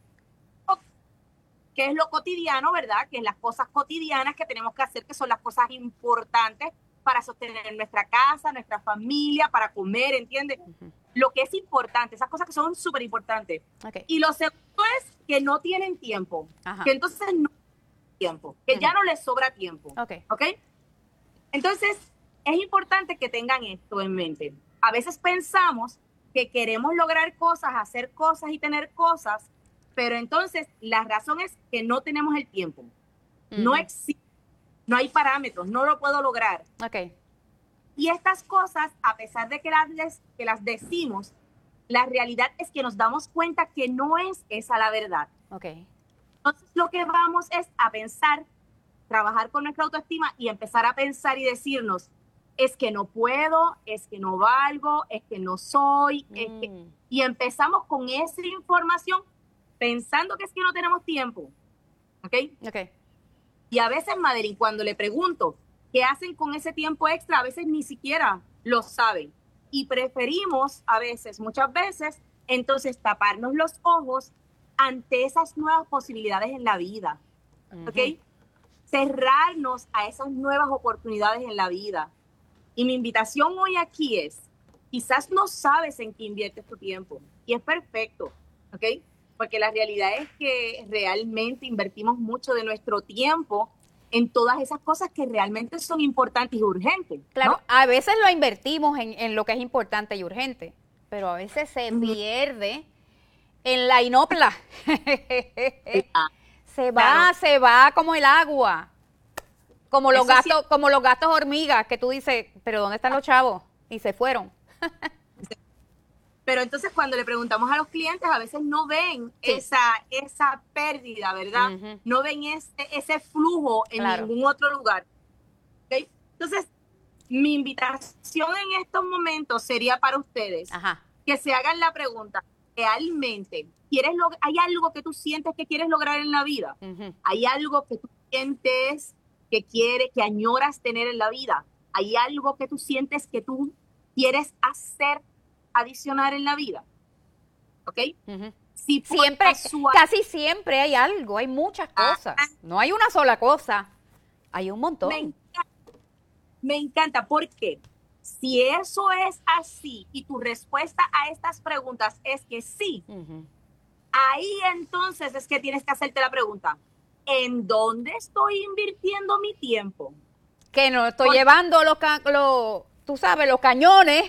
H: ¿qué es lo cotidiano, verdad? Que es las cosas cotidianas que tenemos que hacer, que son las cosas importantes para sostener nuestra casa, nuestra familia, para comer, ¿entiendes? Uh-huh. Lo que es importante, esas cosas que son súper importantes. Okay. Y lo segundo es que no tienen tiempo, Ajá. que entonces no tienen tiempo, que uh-huh. ya no les sobra tiempo.
B: Okay.
H: ¿Ok? Entonces, es importante que tengan esto en mente. A veces pensamos que queremos lograr cosas, hacer cosas y tener cosas, pero entonces la razón es que no tenemos el tiempo. Uh-huh. No existe, no hay parámetros, no lo puedo lograr.
B: Okay.
H: Y estas cosas, a pesar de que las, que las decimos, la realidad es que nos damos cuenta que no es esa la verdad.
B: Okay.
H: Entonces, lo que vamos es a pensar, trabajar con nuestra autoestima y empezar a pensar y decirnos, es que no puedo, es que no valgo, es que no soy. Mm. Es que... Y empezamos con esa información pensando que es que no tenemos tiempo. ¿Ok?
B: Ok.
H: Y a veces, Madeline, cuando le pregunto, ¿qué hacen con ese tiempo extra? A veces ni siquiera lo saben. Y preferimos a veces, muchas veces, entonces taparnos los ojos ante esas nuevas posibilidades en la vida. Uh-huh. ¿Ok? Cerrarnos a esas nuevas oportunidades en la vida. Y mi invitación hoy aquí es, quizás no sabes en qué inviertes tu tiempo. Y es perfecto. ¿Ok? Porque la realidad es que realmente invertimos mucho de nuestro tiempo en todas esas cosas que realmente son importantes y urgentes.
B: Claro,
H: ¿no?
B: A veces lo invertimos en, en lo que es importante y urgente, pero a veces se uh-huh. pierde en la inopla. se va, claro. se va como el agua, como los Eso gastos, sí. como los gastos hormigas, que tú dices, pero ¿dónde están los chavos? Y se fueron.
H: Pero entonces cuando le preguntamos a los clientes, a veces no ven sí. esa, esa pérdida, ¿verdad? Uh-huh. No ven ese, ese flujo en claro. ningún otro lugar. ¿Okay? Entonces, mi invitación en estos momentos sería para ustedes
B: Ajá.
H: que se hagan la pregunta, ¿realmente quieres log- hay algo que tú sientes que quieres lograr en la vida? Uh-huh. ¿Hay algo que tú sientes que quieres, que añoras tener en la vida? ¿Hay algo que tú sientes que tú quieres hacer adicionar en la vida? ¿Ok?
B: Uh-huh.
H: Si
B: siempre, casual... casi siempre hay algo, hay muchas cosas. Ah, no hay una sola cosa, hay un montón.
H: Me encanta, me encanta porque si eso es así y tu respuesta a estas preguntas es que sí, uh-huh. Ahí entonces es que tienes que hacerte la pregunta, ¿en dónde estoy invirtiendo mi tiempo?
B: Que no estoy
H: Por-
B: llevando los, ca- los, tú sabes, los cañones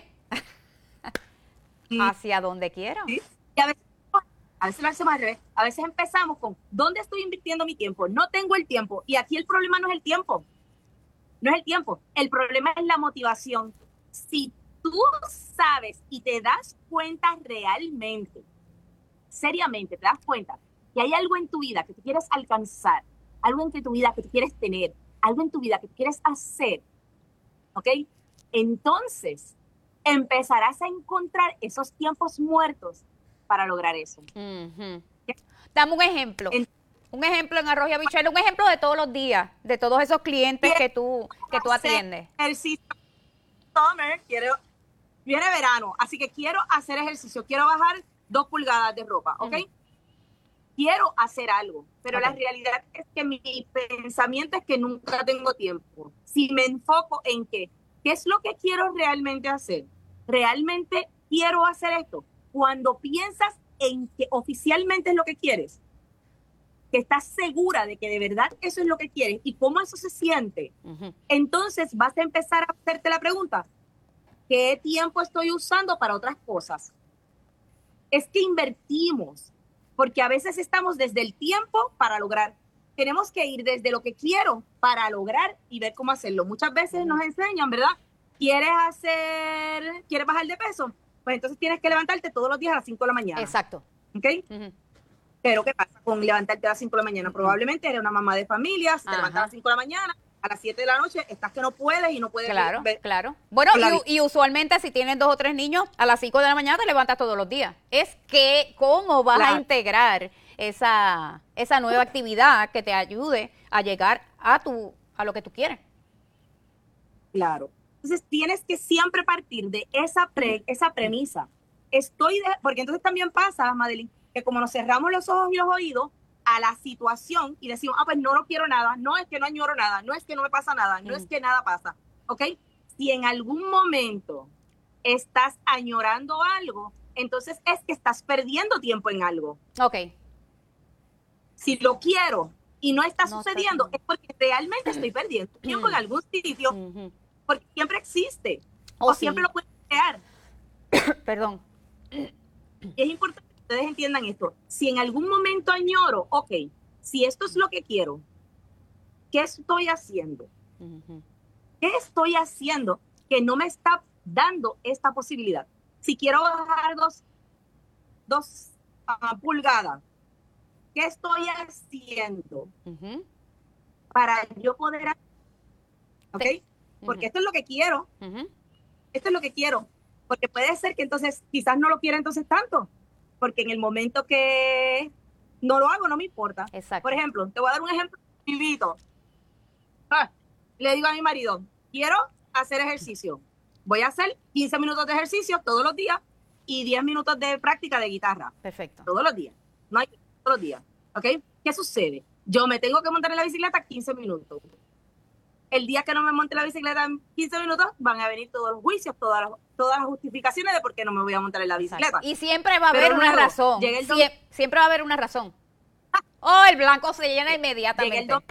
B: hacia donde quiero.
H: ¿Sí? Y a veces, a veces lo hacemos al revés. A veces empezamos con, ¿dónde estoy invirtiendo mi tiempo? No tengo el tiempo. Y aquí el problema no es el tiempo. No es el tiempo. El problema es la motivación. Si tú sabes y te das cuenta realmente, seriamente te das cuenta que hay algo en tu vida que tú quieres alcanzar, algo en tu vida que tú quieres tener, algo en tu vida que tú quieres hacer, ¿ok? Entonces empezarás a encontrar esos tiempos muertos para lograr eso.
B: Ujú. Dame un ejemplo.
H: En-
B: un ejemplo en arroz y habichuela, un ejemplo de todos los días, de todos esos clientes que tú, que tú
H: Hacer
B: atiendes.
H: Ejercicio. Summer, quiero, viene verano, así que quiero hacer ejercicio, quiero bajar dos pulgadas de ropa, ¿ok?
B: Ujú.
H: Quiero hacer algo, pero
B: Ok.
H: la realidad es que mi pensamiento es que nunca tengo tiempo. Si me enfoco en qué, ¿qué es lo que quiero realmente hacer? ¿Realmente quiero hacer esto? Cuando piensas en que oficialmente es lo que quieres, que estás segura de que de verdad eso es lo que quieres y cómo eso se siente,
B: Ujú.
H: entonces vas a empezar a hacerte la pregunta, ¿qué tiempo estoy usando para otras cosas? Es que invertimos, porque a veces estamos desde el tiempo para lograr. Tenemos que ir desde lo que quiero para lograr y ver cómo hacerlo. Muchas veces nos enseñan, ¿verdad? ¿Quieres hacer, quieres bajar de peso? Pues entonces tienes que levantarte todos los días a las cinco de la mañana.
B: Exacto.
H: ¿Ok?
B: Ujú.
H: Pero ¿qué pasa con levantarte a las cinco de la mañana? Probablemente eres una mamá de familia, si te
B: Ajá.
H: levantas a las cinco de la mañana, a las siete de la noche estás que no puedes y no puedes
B: Claro,
H: ver.
B: claro. Bueno,
H: Con la
B: y,
H: vida.
B: y usualmente si tienes dos o tres niños, a las cinco de la mañana te levantas todos los días. Es que, ¿cómo vas a
H: Claro.
B: integrar esa, esa nueva actividad que te ayude a llegar a, tu, a lo que tú quieres?
H: Claro. Entonces tienes que siempre partir de esa, pre, esa premisa. Estoy de, porque entonces también pasa, Madeline, que como nos cerramos los ojos y los oídos a la situación y decimos, ah, pues no, no quiero nada, no es que no añoro nada, no es que no me pasa nada, no
B: Mm.
H: es que nada pasa, ¿ok? Si en algún momento estás añorando algo, entonces es que estás perdiendo tiempo en algo.
B: Ok.
H: Si lo quiero y no está
B: No está
H: sucediendo,
B: bien.
H: es porque realmente estoy perdiendo tiempo en algún sitio,
B: Ujú.
H: porque siempre existe,
B: Oh,
H: o
B: sí.
H: siempre lo puedes crear.
B: Perdón.
H: Y es importante que ustedes entiendan esto. Si en algún momento añoro, ok, si esto es lo que quiero, ¿qué estoy haciendo?
B: Ujú.
H: ¿Qué estoy haciendo que no me está dando esta posibilidad? Si quiero bajar dos, dos uh, pulgadas, ¿qué estoy haciendo
B: Ujú.
H: para yo poder hacer? ¿Ok?
B: Sí.
H: Porque
B: Ujú.
H: esto es lo que quiero,
B: Ujú.
H: esto es lo que quiero. Porque puede ser que entonces quizás no lo quiera entonces tanto, porque en el momento que no lo hago no me importa.
B: Exacto.
H: Por ejemplo, te voy a dar un ejemplo vivito. Ah, le digo a mi marido, quiero hacer ejercicio. Voy a hacer quince minutos de ejercicio todos los días y diez minutos de práctica de guitarra.
B: Perfecto.
H: Todos los días. No hay todos los días. ¿Ok? ¿Qué sucede? Yo me tengo que montar en la bicicleta quince minutos. El día que no me monte la bicicleta en quince minutos, van a venir todos los juicios, todas las, todas las justificaciones de por qué no me voy a montar en la bicicleta.
B: Exacto. Y siempre va a
H: Pero
B: haber una
H: luego,
B: razón.
H: llega el dom-
B: Sie- siempre va a haber una razón. Oh, el blanco se llena
H: Llega el
B: inmediatamente.
H: dom-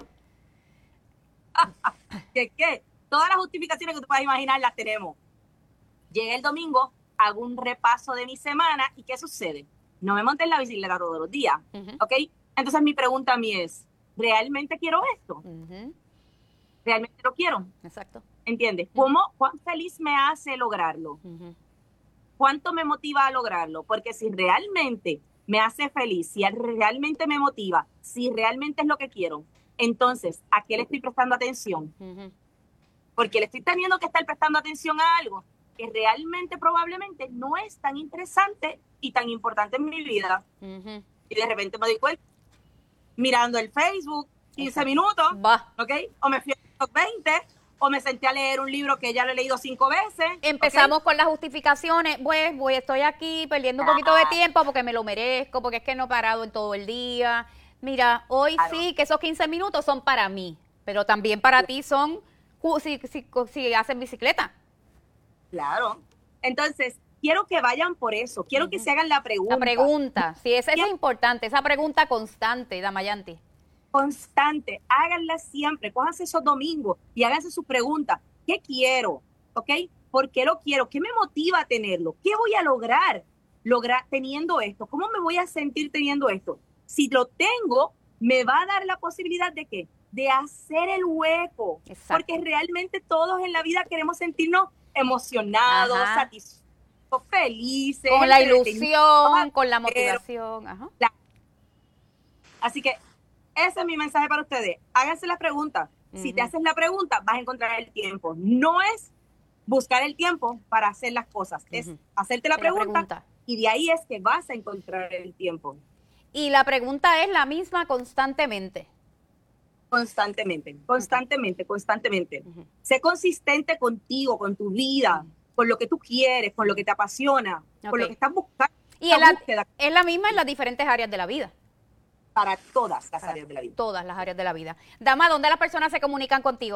H: ¿Qué, qué? Todas las justificaciones que tú puedas imaginar las tenemos. Llega el domingo, hago un repaso de mi semana y ¿qué sucede? No me monté en la bicicleta todos los días,
B: Ujú.
H: ¿ok? Entonces mi pregunta a mí es, ¿realmente quiero esto?
B: Ujú.
H: ¿Realmente lo quiero?
B: Exacto.
H: ¿Entiendes? ¿Cómo, cuán feliz me hace lograrlo?
B: Ujú.
H: ¿Cuánto me motiva a lograrlo? Porque si realmente me hace feliz, si realmente me motiva, si realmente es lo que quiero, entonces, ¿a qué le estoy prestando atención?
B: Ujú.
H: Porque le estoy teniendo que estar prestando atención a algo que realmente probablemente no es tan interesante y tan importante en mi vida.
B: Ujú.
H: Y de repente me doy cuenta, mirando el Facebook, quince
B: Exacto.
H: minutos,
B: Va.
H: ¿ok? O me fui a los veinte, o me senté a leer un libro que ya lo he leído cinco veces. ¿ok?
B: Empezamos con las justificaciones, pues, voy, estoy aquí perdiendo un poquito de tiempo porque me lo merezco, porque es que no he parado en todo el día. Mira, hoy
H: Claro.
B: sí que esos quince minutos son para mí, pero también para ti son cu- si, si, si hacen bicicleta.
H: Claro. Entonces, quiero que vayan por eso, quiero uh-huh. que se hagan la pregunta.
B: La pregunta, sí, esa, esa es importante, esa pregunta constante, Damayanti.
H: Constante, háganla siempre, cójanse esos domingos y háganse su pregunta. ¿Qué quiero? ¿Ok? ¿Por qué lo quiero? ¿Qué me motiva a tenerlo? ¿Qué voy a lograr, lograr teniendo esto? ¿Cómo me voy a sentir teniendo esto? Si lo tengo, me va a dar la posibilidad de ¿qué? De hacer el hueco. Exacto. Porque realmente todos en la vida queremos sentirnos emocionados, Ajá. satisfechos, felices.
B: Con la ilusión, con la motivación. Ajá. La...
H: Así que ese es mi mensaje para ustedes. Háganse las preguntas. Uh-huh. Si te haces la pregunta, vas a encontrar el tiempo. No es buscar el tiempo para hacer las cosas. Uh-huh. Es hacerte la pregunta, la pregunta y de ahí es que vas a encontrar el tiempo.
B: Y la pregunta es la misma constantemente.
H: Constantemente, constantemente, constantemente. Uh-huh. Sé consistente contigo, con tu vida, uh-huh. con lo que tú quieres, con lo que te apasiona, okay. con lo que estás buscando.
B: Y es la, es la misma en las diferentes áreas de la vida.
H: Para todas las áreas de la vida.
B: Todas las áreas de la vida. Dama, ¿dónde las personas se comunican contigo?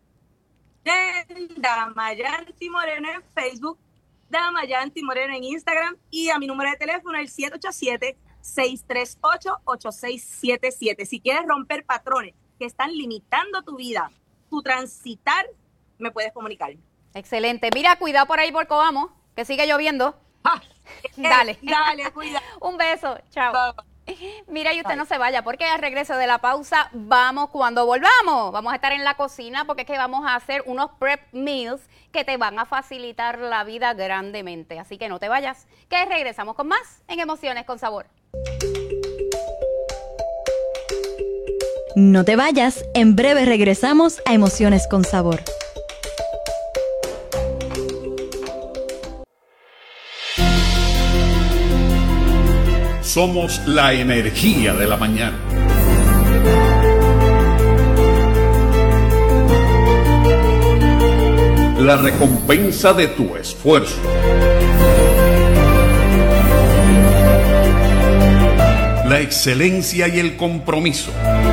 H: En Damayanti Moreno en Facebook, Damayanti Moreno en Instagram y a mi número de teléfono el siete ocho siete, seis tres ocho, ocho seis siete siete. Si quieres romper patrones que están limitando tu vida, tu transitar, me puedes comunicar.
B: Excelente. Mira, cuidado por ahí por Coamo, que sigue lloviendo.
H: Ah,
B: dale.
H: Eh, dale, cuidado.
B: Un beso. Chao.
H: Bye.
B: Mira, y usted no se vaya, porque al regreso de la pausa, vamos cuando volvamos. Vamos a estar en la cocina porque es que vamos a hacer unos prep meals que te van a facilitar la vida grandemente. Así que no te vayas, que regresamos con más en Emociones con Sabor.
A: No te vayas, en breve regresamos a Emociones con Sabor.
C: Somos la energía de la mañana. La recompensa de tu esfuerzo. La excelencia y el compromiso.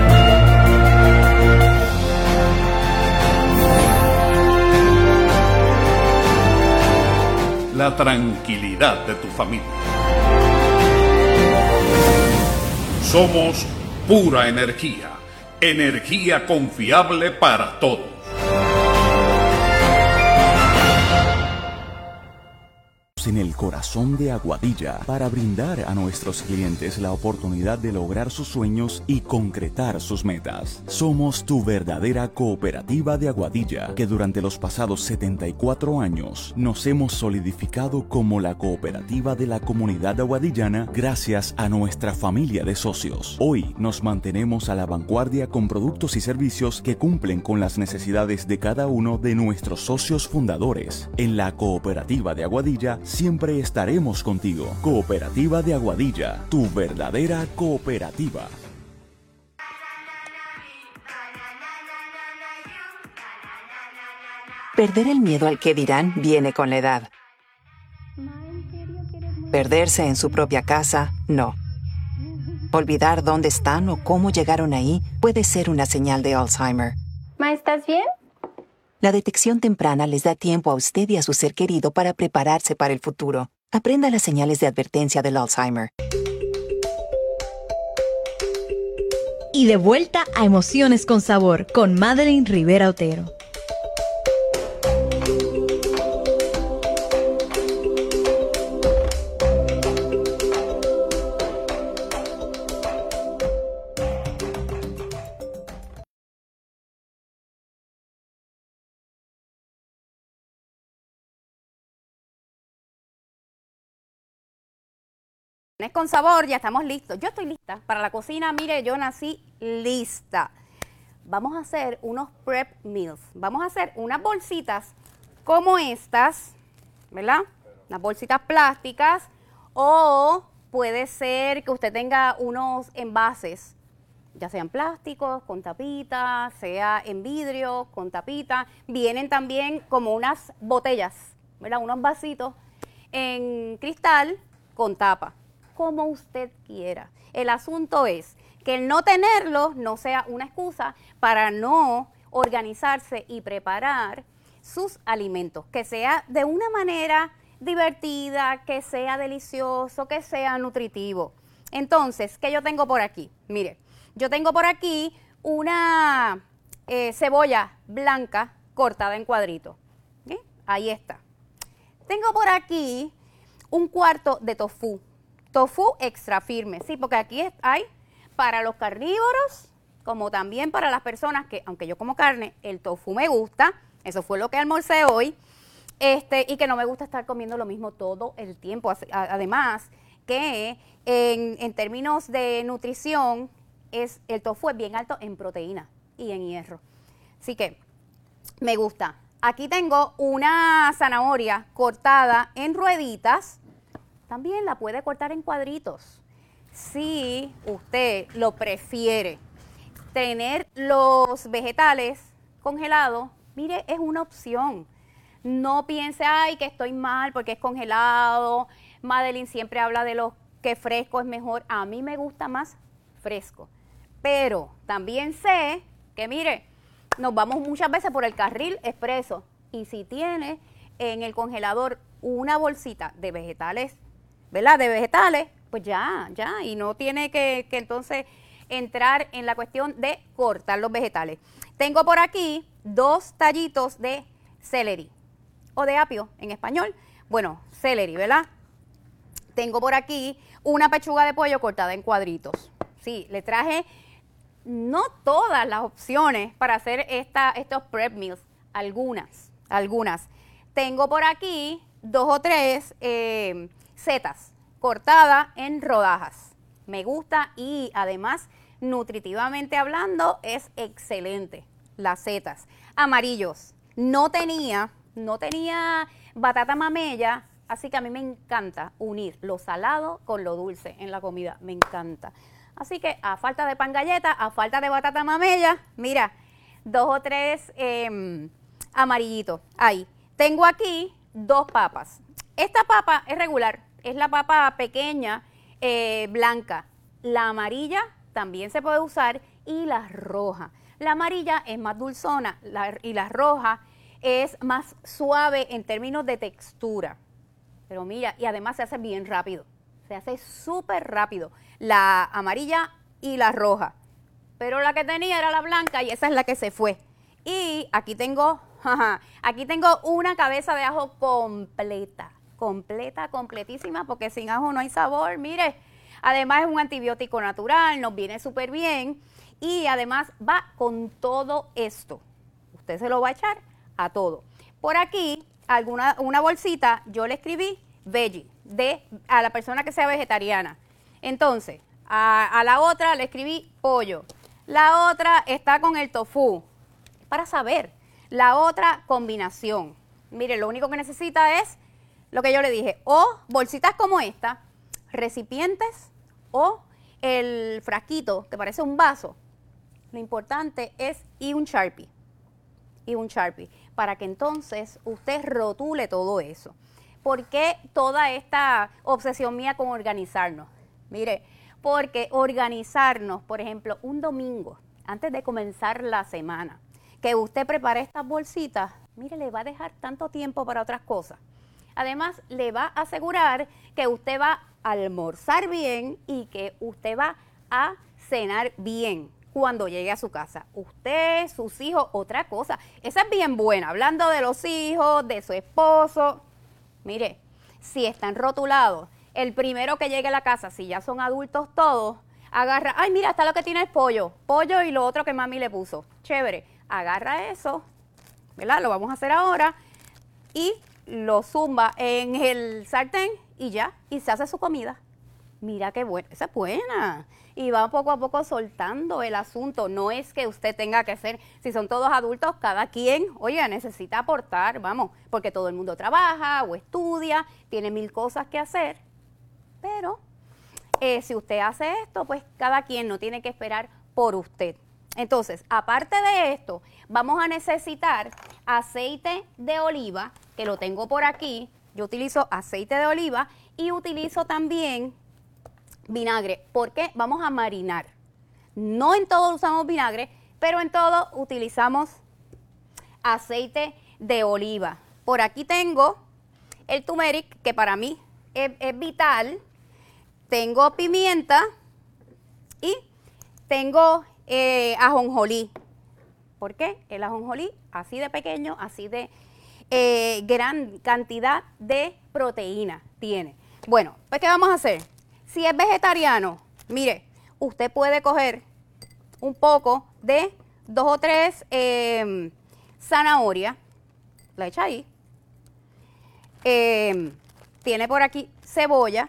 C: La tranquilidad de tu familia. Somos pura energía, energía confiable para todos.
I: En el corazón de Aguadilla para brindar a nuestros clientes la oportunidad de lograr sus sueños y concretar sus metas. Somos tu verdadera cooperativa de Aguadilla, que durante los pasados setenta y cuatro años nos hemos solidificado como la cooperativa de la comunidad aguadillana gracias a nuestra familia de socios. Hoy nos mantenemos a la vanguardia con productos y servicios que cumplen con las necesidades de cada uno de nuestros socios fundadores. En la cooperativa de Aguadilla siempre estaremos contigo. Cooperativa de Aguadilla, tu verdadera cooperativa.
E: Perder el miedo al que dirán viene con la edad. Perderse en su propia casa, no. Olvidar dónde están o cómo llegaron ahí puede ser una señal de Alzheimer.
F: Ma, ¿estás bien?
E: La detección temprana les da tiempo a usted y a su ser querido para prepararse para el futuro. Aprenda las señales de advertencia del Alzheimer.
A: Y de vuelta a Emociones con Sabor con Madeline Rivera Otero.
B: Con Sabor, ya estamos listos. Yo estoy lista para la cocina. Mire, yo nací lista. Vamos a hacer unos prep meals. Vamos a hacer unas bolsitas como estas, ¿verdad? Unas bolsitas plásticas. O puede ser que usted tenga unos envases, ya sean plásticos, con tapita, sea en vidrio, con tapita. Vienen también como unas botellas, ¿verdad? Unos vasitos en cristal con tapa, como usted quiera. El asunto es que el no tenerlo no sea una excusa para no organizarse y preparar sus alimentos, que sea de una manera divertida, que sea delicioso, que sea nutritivo. Entonces, ¿qué yo tengo por aquí? Mire, yo tengo por aquí una eh, cebolla blanca cortada en cuadritos. ¿Sí? Ahí está. Tengo por aquí un cuarto de tofu. Tofu extra firme, sí, porque aquí hay para los carnívoros, como también para las personas que, aunque yo como carne, el tofu me gusta. Eso fue lo que almorcé hoy. Este, y que no me gusta estar comiendo lo mismo todo el tiempo. Además, que en, en términos de nutrición, es, el tofu es bien alto en proteína y en hierro. Así que me gusta. Aquí tengo una zanahoria cortada en rueditas. También la puede cortar en cuadritos. Si usted lo prefiere, tener los vegetales congelados, mire, es una opción. No piense, ay, que estoy mal porque es congelado. Madeline siempre habla de lo que fresco es mejor. A mí me gusta más fresco. Pero también sé que, mire, nos vamos muchas veces por el carril expreso. Y si tiene en el congelador una bolsita de vegetales, ¿verdad? De vegetales, pues ya, ya. Y no tiene que, que entonces entrar en la cuestión de cortar los vegetales. Tengo por aquí dos tallitos de celery. O de apio en español. Bueno, celery, ¿verdad? Tengo por aquí una pechuga de pollo cortada en cuadritos. Sí, le traje no todas las opciones para hacer esta, estos prep meals. Algunas, algunas. Tengo por aquí dos o tres eh, setas cortadas en rodajas. Me gusta y además, nutritivamente hablando, es excelente. Las setas. Amarillos. No tenía... No tenía batata mamella, así que a mí me encanta unir lo salado con lo dulce en la comida. Me encanta. Así que a falta de pan galleta, a falta de batata mamella, mira, dos o tres eh, amarillitos. Ahí. Tengo aquí dos papas. Esta papa es regular, es la papa pequeña, eh, blanca. La amarilla también se puede usar y la roja. La amarilla es más dulzona la, y la roja es más suave en términos de textura. Pero mira, y además se hace bien rápido. Se hace súper rápido. La amarilla y la roja. Pero la que tenía era la blanca y esa es la que se fue. Y aquí tengo, jaja, aquí tengo una cabeza de ajo completa. Completa, completísima, porque sin ajo no hay sabor. Mire, además es un antibiótico natural, nos viene súper bien. Y además va con todo esto. Usted se lo va a echar a todo. Por aquí, alguna una bolsita, yo le escribí veggie, de, a la persona que sea vegetariana. Entonces, a, a la otra le escribí pollo. La otra está con el tofu. Para saber, la otra combinación. Mire, lo único que necesita es lo que yo le dije, o bolsitas como esta, recipientes o el frasquito que parece un vaso. Lo importante es y un Sharpie. Y un Sharpie, para que entonces usted rotule todo eso. ¿Por qué toda esta obsesión mía con organizarnos? Mire, porque organizarnos, por ejemplo, un domingo, antes de comenzar la semana, que usted prepare estas bolsitas, mire, le va a dejar tanto tiempo para otras cosas. Además, le va a asegurar que usted va a almorzar bien y que usted va a cenar bien cuando llegue a su casa. Usted, sus hijos, otra cosa. Esa es bien buena. Hablando de los hijos, de su esposo. Mire, si están rotulados, el primero que llegue a la casa, si ya son adultos todos, agarra, ay, mira, está lo que tiene el pollo. Pollo y lo otro que mami le puso. Chévere. Agarra eso, ¿verdad? Lo vamos a hacer ahora. Y lo zumba en el sartén y ya. Y se hace su comida. Mira qué buena. Esa es buena. Y va poco a poco soltando el asunto. No es que usted tenga que hacer, si son todos adultos, cada quien, oye, necesita aportar, vamos, porque todo el mundo trabaja o estudia, tiene mil cosas que hacer. Pero eh, si usted hace esto, pues cada quien no tiene que esperar por usted. Entonces, aparte de esto, vamos a necesitar aceite de oliva, que lo tengo por aquí. Yo utilizo aceite de oliva y utilizo también vinagre, porque vamos a marinar. No en todo usamos vinagre, pero en todo utilizamos aceite de oliva. Por aquí tengo el turmeric, que para mí es, es vital. Tengo pimienta y tengo eh, ajonjolí. ¿Por qué? El ajonjolí, así de pequeño, así de eh, gran cantidad de proteína tiene. Bueno, pues ¿qué vamos a hacer? Si es vegetariano, mire, usted puede coger un poco de dos o tres eh, zanahorias, la echa ahí. Eh, tiene por aquí cebolla,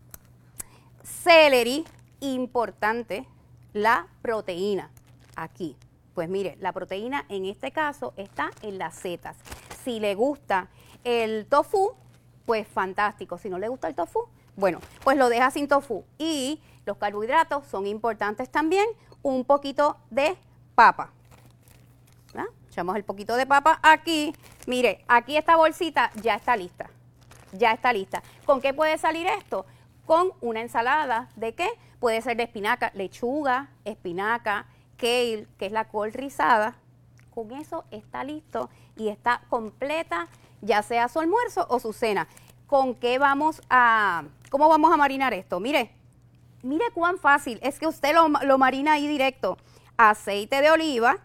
B: celery, importante, la proteína aquí. Pues mire, la proteína en este caso está en las setas. Si le gusta el tofu, pues fantástico. Si no le gusta el tofu, bueno, pues lo deja sin tofu. Y los carbohidratos son importantes también. Un poquito de papa. ¿Ah? Echamos el poquito de papa aquí. Mire, aquí esta bolsita ya está lista. Ya está lista. ¿Con qué puede salir esto? Con una ensalada. ¿De qué? Puede ser de espinaca, lechuga, espinaca, kale, que es la col rizada. Con eso está listo y está completa, ya sea su almuerzo o su cena. ¿Con qué vamos a, cómo vamos a marinar esto? Mire, mire cuán fácil, es que usted lo, lo marina ahí directo. Aceite de oliva,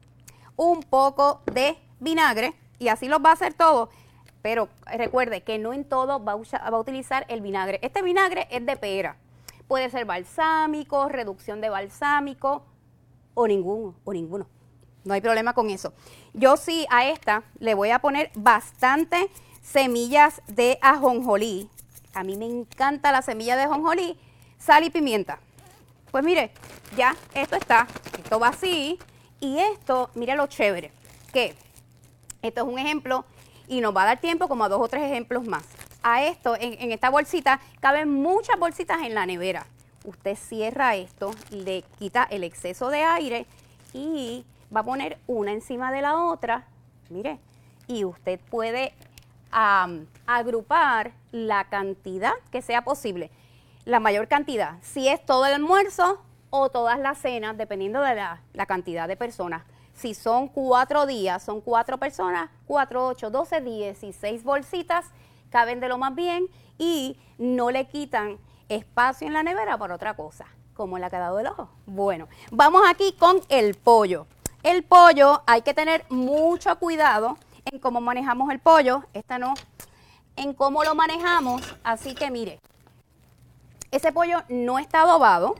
B: un poco de vinagre y así los va a hacer todo. Pero recuerde que no en todo va a, usar, va a utilizar el vinagre. Este vinagre es de pera. Puede ser balsámico, reducción de balsámico o ninguno, o ninguno. No hay problema con eso. Yo sí a esta le voy a poner bastante semillas de ajonjolí. A mí me encanta la semilla de ajonjolí, sal y pimienta. Pues mire, ya esto está, esto va así y esto, mire lo chévere, que esto es un ejemplo y nos va a dar tiempo como a dos o tres ejemplos más. A esto, en, en esta bolsita, caben muchas bolsitas en la nevera. Usted cierra esto, le quita el exceso de aire y va a poner una encima de la otra, mire, y usted puede um, agrupar la cantidad que sea posible. La mayor cantidad, si es todo el almuerzo o todas las cenas, dependiendo de la, la cantidad de personas. Si son cuatro días, son cuatro personas, cuatro, ocho, doce, dieciséis bolsitas, caben de lo más bien y no le quitan espacio en la nevera para otra cosa, como le ha quedado el ojo. Bueno, vamos aquí con el pollo. El pollo hay que tener mucho cuidado en cómo manejamos el pollo, esta no, en cómo lo manejamos, así que mire, ese pollo no está adobado,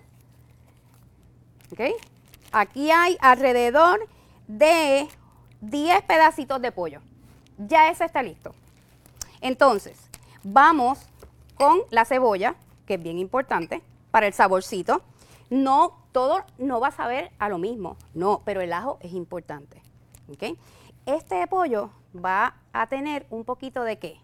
B: ¿ok? Aquí hay alrededor de diez pedacitos de pollo, ya ese está listo. Entonces, vamos con la cebolla, que es bien importante para el saborcito. No, todo no va a saber a lo mismo, no, pero el ajo es importante, ¿ok? Este pollo va a tener un poquito de ¿qué?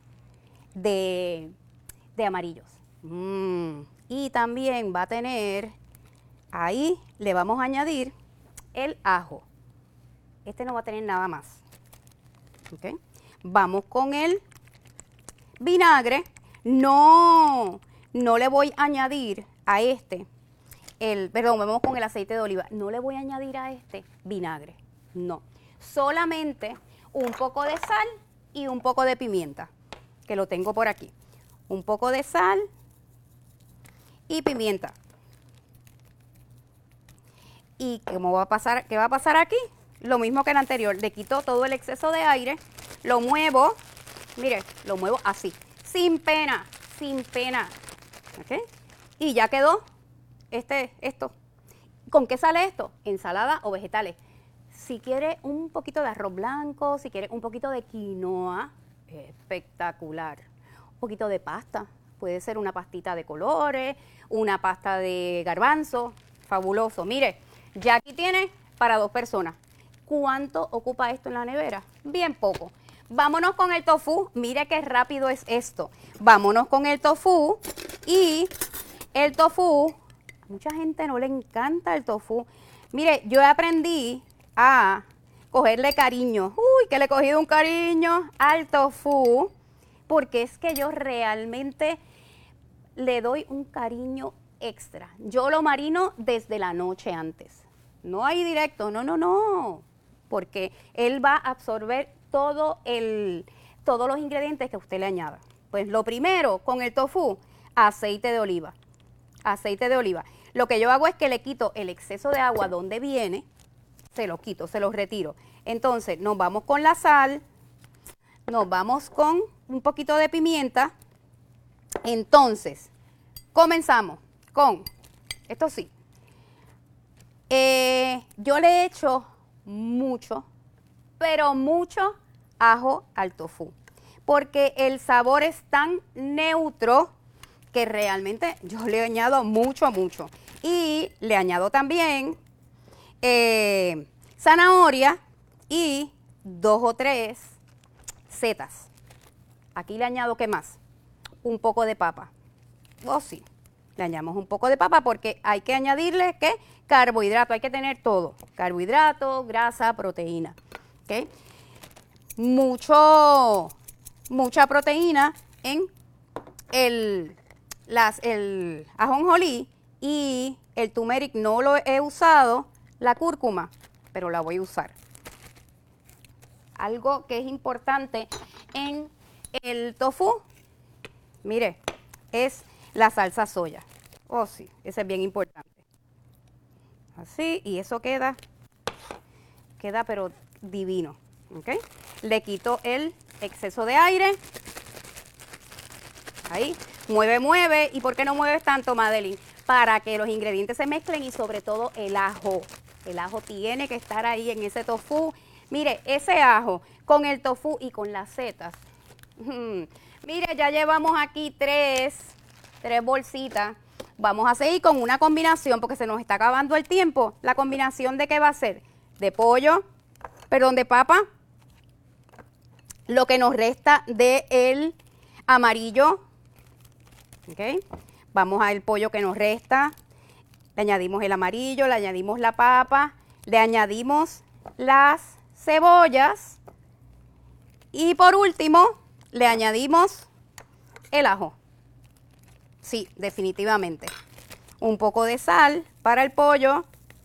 B: De, de amarillos. Mm. Y también va a tener, ahí le vamos a añadir el ajo. Este no va a tener nada más, ¿ok? Vamos con el vinagre. No, no le voy a añadir a este, el, perdón, vamos con el aceite de oliva. No le voy a añadir a este vinagre, no. Solamente un poco de sal y un poco de pimienta, que lo tengo por aquí. Un poco de sal y pimienta. ¿Y cómo va a pasar? ¿Qué va a pasar aquí? Lo mismo que el anterior, le quito todo el exceso de aire, lo muevo, mire, lo muevo así, sin pena, sin pena, ¿ok? Y ya quedó este, esto. ¿Con qué sale esto? Ensalada o vegetales. Si quiere un poquito de arroz blanco, si quiere un poquito de quinoa, espectacular. Un poquito de pasta, puede ser una pastita de colores, una pasta de garbanzo, fabuloso. Mire, ya aquí tiene para dos personas. ¿Cuánto ocupa esto en la nevera? Bien poco. Vámonos con el tofu. Mire qué rápido es esto. Vámonos con el tofu. Y el tofu, a mucha gente no le encanta el tofu. Mire, yo aprendí a cogerle cariño. Uy, que le he cogido un cariño al tofu. Porque es que yo realmente le doy un cariño extra. Yo lo marino desde la noche antes. No hay directo, no, no, no. Porque él va a absorber todo el, todos los ingredientes que usted le añada. Pues lo primero, con el tofu, aceite de oliva. Aceite de oliva. Lo que yo hago es que le quito el exceso de agua donde viene, se lo quito, se lo retiro. Entonces, nos vamos con la sal, nos vamos con un poquito de pimienta. Entonces, comenzamos con, esto sí, eh, yo le echo mucho, pero mucho ajo al tofu, porque el sabor es tan neutro que realmente yo le añado mucho, mucho. Y le añado también eh, zanahoria y dos o tres setas. Aquí le añado, ¿qué más? Un poco de papa. Oh, sí, le añadimos un poco de papa porque hay que añadirle, ¿qué? Carbohidrato, hay que tener todo. Carbohidrato, grasa, proteína. ¿Ok? Mucho, mucha proteína en el, las, el ajonjolí y el turmeric no lo he usado, la cúrcuma, pero la voy a usar. Algo que es importante en el tofu, mire, es la salsa soya. Oh, sí, ese es bien importante. Así, y eso queda, queda pero divino. ¿Ok? Le quito el exceso de aire. Ahí, mueve, mueve. ¿Y por qué no mueves tanto, Madeline? Para que los ingredientes se mezclen y sobre todo el ajo. El ajo tiene que estar ahí en ese tofu. Mire, ese ajo con el tofu y con las setas. Hmm. Mire, ya llevamos aquí tres, tres bolsitas. Vamos a seguir con una combinación porque se nos está acabando el tiempo. ¿La combinación de qué va a ser? De pollo, perdón, de papa. Lo que nos resta del amarillo. ¿Ok? Vamos al pollo que nos resta. Le añadimos el amarillo, le añadimos la papa, le añadimos las cebollas. Y por último, le añadimos el ajo. Sí, definitivamente. Un poco de sal para el pollo,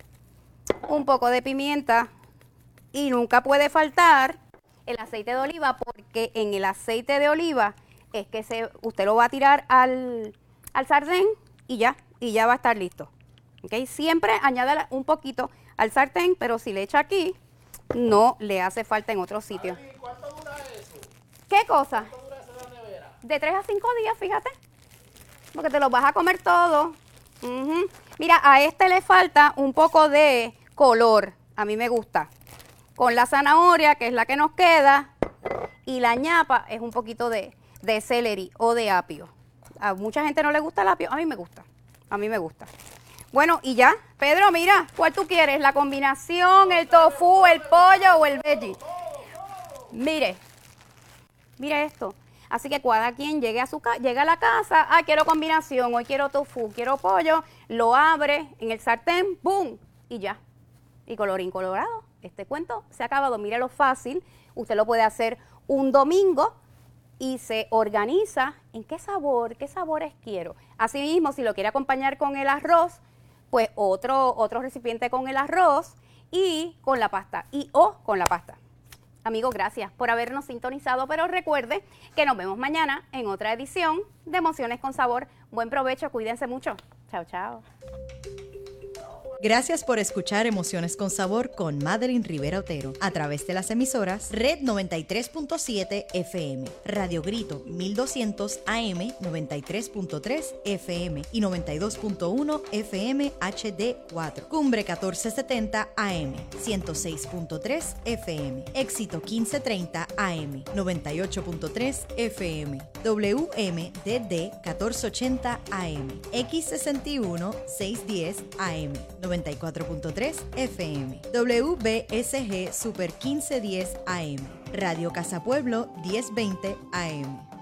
B: un poco de pimienta y nunca puede faltar el aceite de oliva, porque en el aceite de oliva es que se, usted lo va a tirar al, al sartén y ya, y ya va a estar listo. ¿Okay? Siempre añádale un poquito al sartén, pero si le echa aquí, no le hace falta en otro sitio.
J: ¿Cuánto dura eso?
B: ¿Qué cosa?
J: ¿Cuánto dura eso en la nevera?
B: De tres a cinco días, fíjate. Porque te los vas a comer todo. Uh-huh. Mira, a este le falta un poco de color. A mí me gusta. Con la zanahoria, que es la que nos queda, y la ñapa es un poquito de, de celery o de apio. A mucha gente no le gusta el apio, a mí me gusta. A mí me gusta. Bueno, y ya. Pedro, mira, ¿cuál tú quieres? ¿La combinación, el tofu, el pollo o el veggie? Mire, mire esto. Así que cada quien llegue a su ca llega a la casa, ah, quiero combinación, hoy quiero tofu, quiero pollo, lo abre en el sartén, ¡boom! Y ya. Y colorín colorado. Este cuento se ha acabado. Mire lo fácil. Usted lo puede hacer un domingo y se organiza en qué sabor, qué sabores quiero. Asimismo, si lo quiere acompañar con el arroz, pues otro, otro recipiente con el arroz y con la pasta. Y o con la pasta. Amigos, gracias por habernos sintonizado, pero recuerde que nos vemos mañana en otra edición de Emociones con Sabor. Buen provecho, cuídense mucho. Chao, chao.
A: Gracias por escuchar Emociones con Sabor con Madeline Rivera Otero a través de las emisoras Red noventa y tres punto siete F M, Radio Grito mil doscientos A M noventa y tres punto tres F M y noventa y dos punto uno F M H D cuatro, Cumbre catorce setenta A M ciento seis punto tres F M, Éxito quince treinta A M noventa y ocho punto tres F M, W M D D catorce ochenta A M, X sesenta y uno seiscientos diez A M noventa y cuatro punto tres F M, W B S G Super quince diez A M, Radio Casa Pueblo diez veinte A M.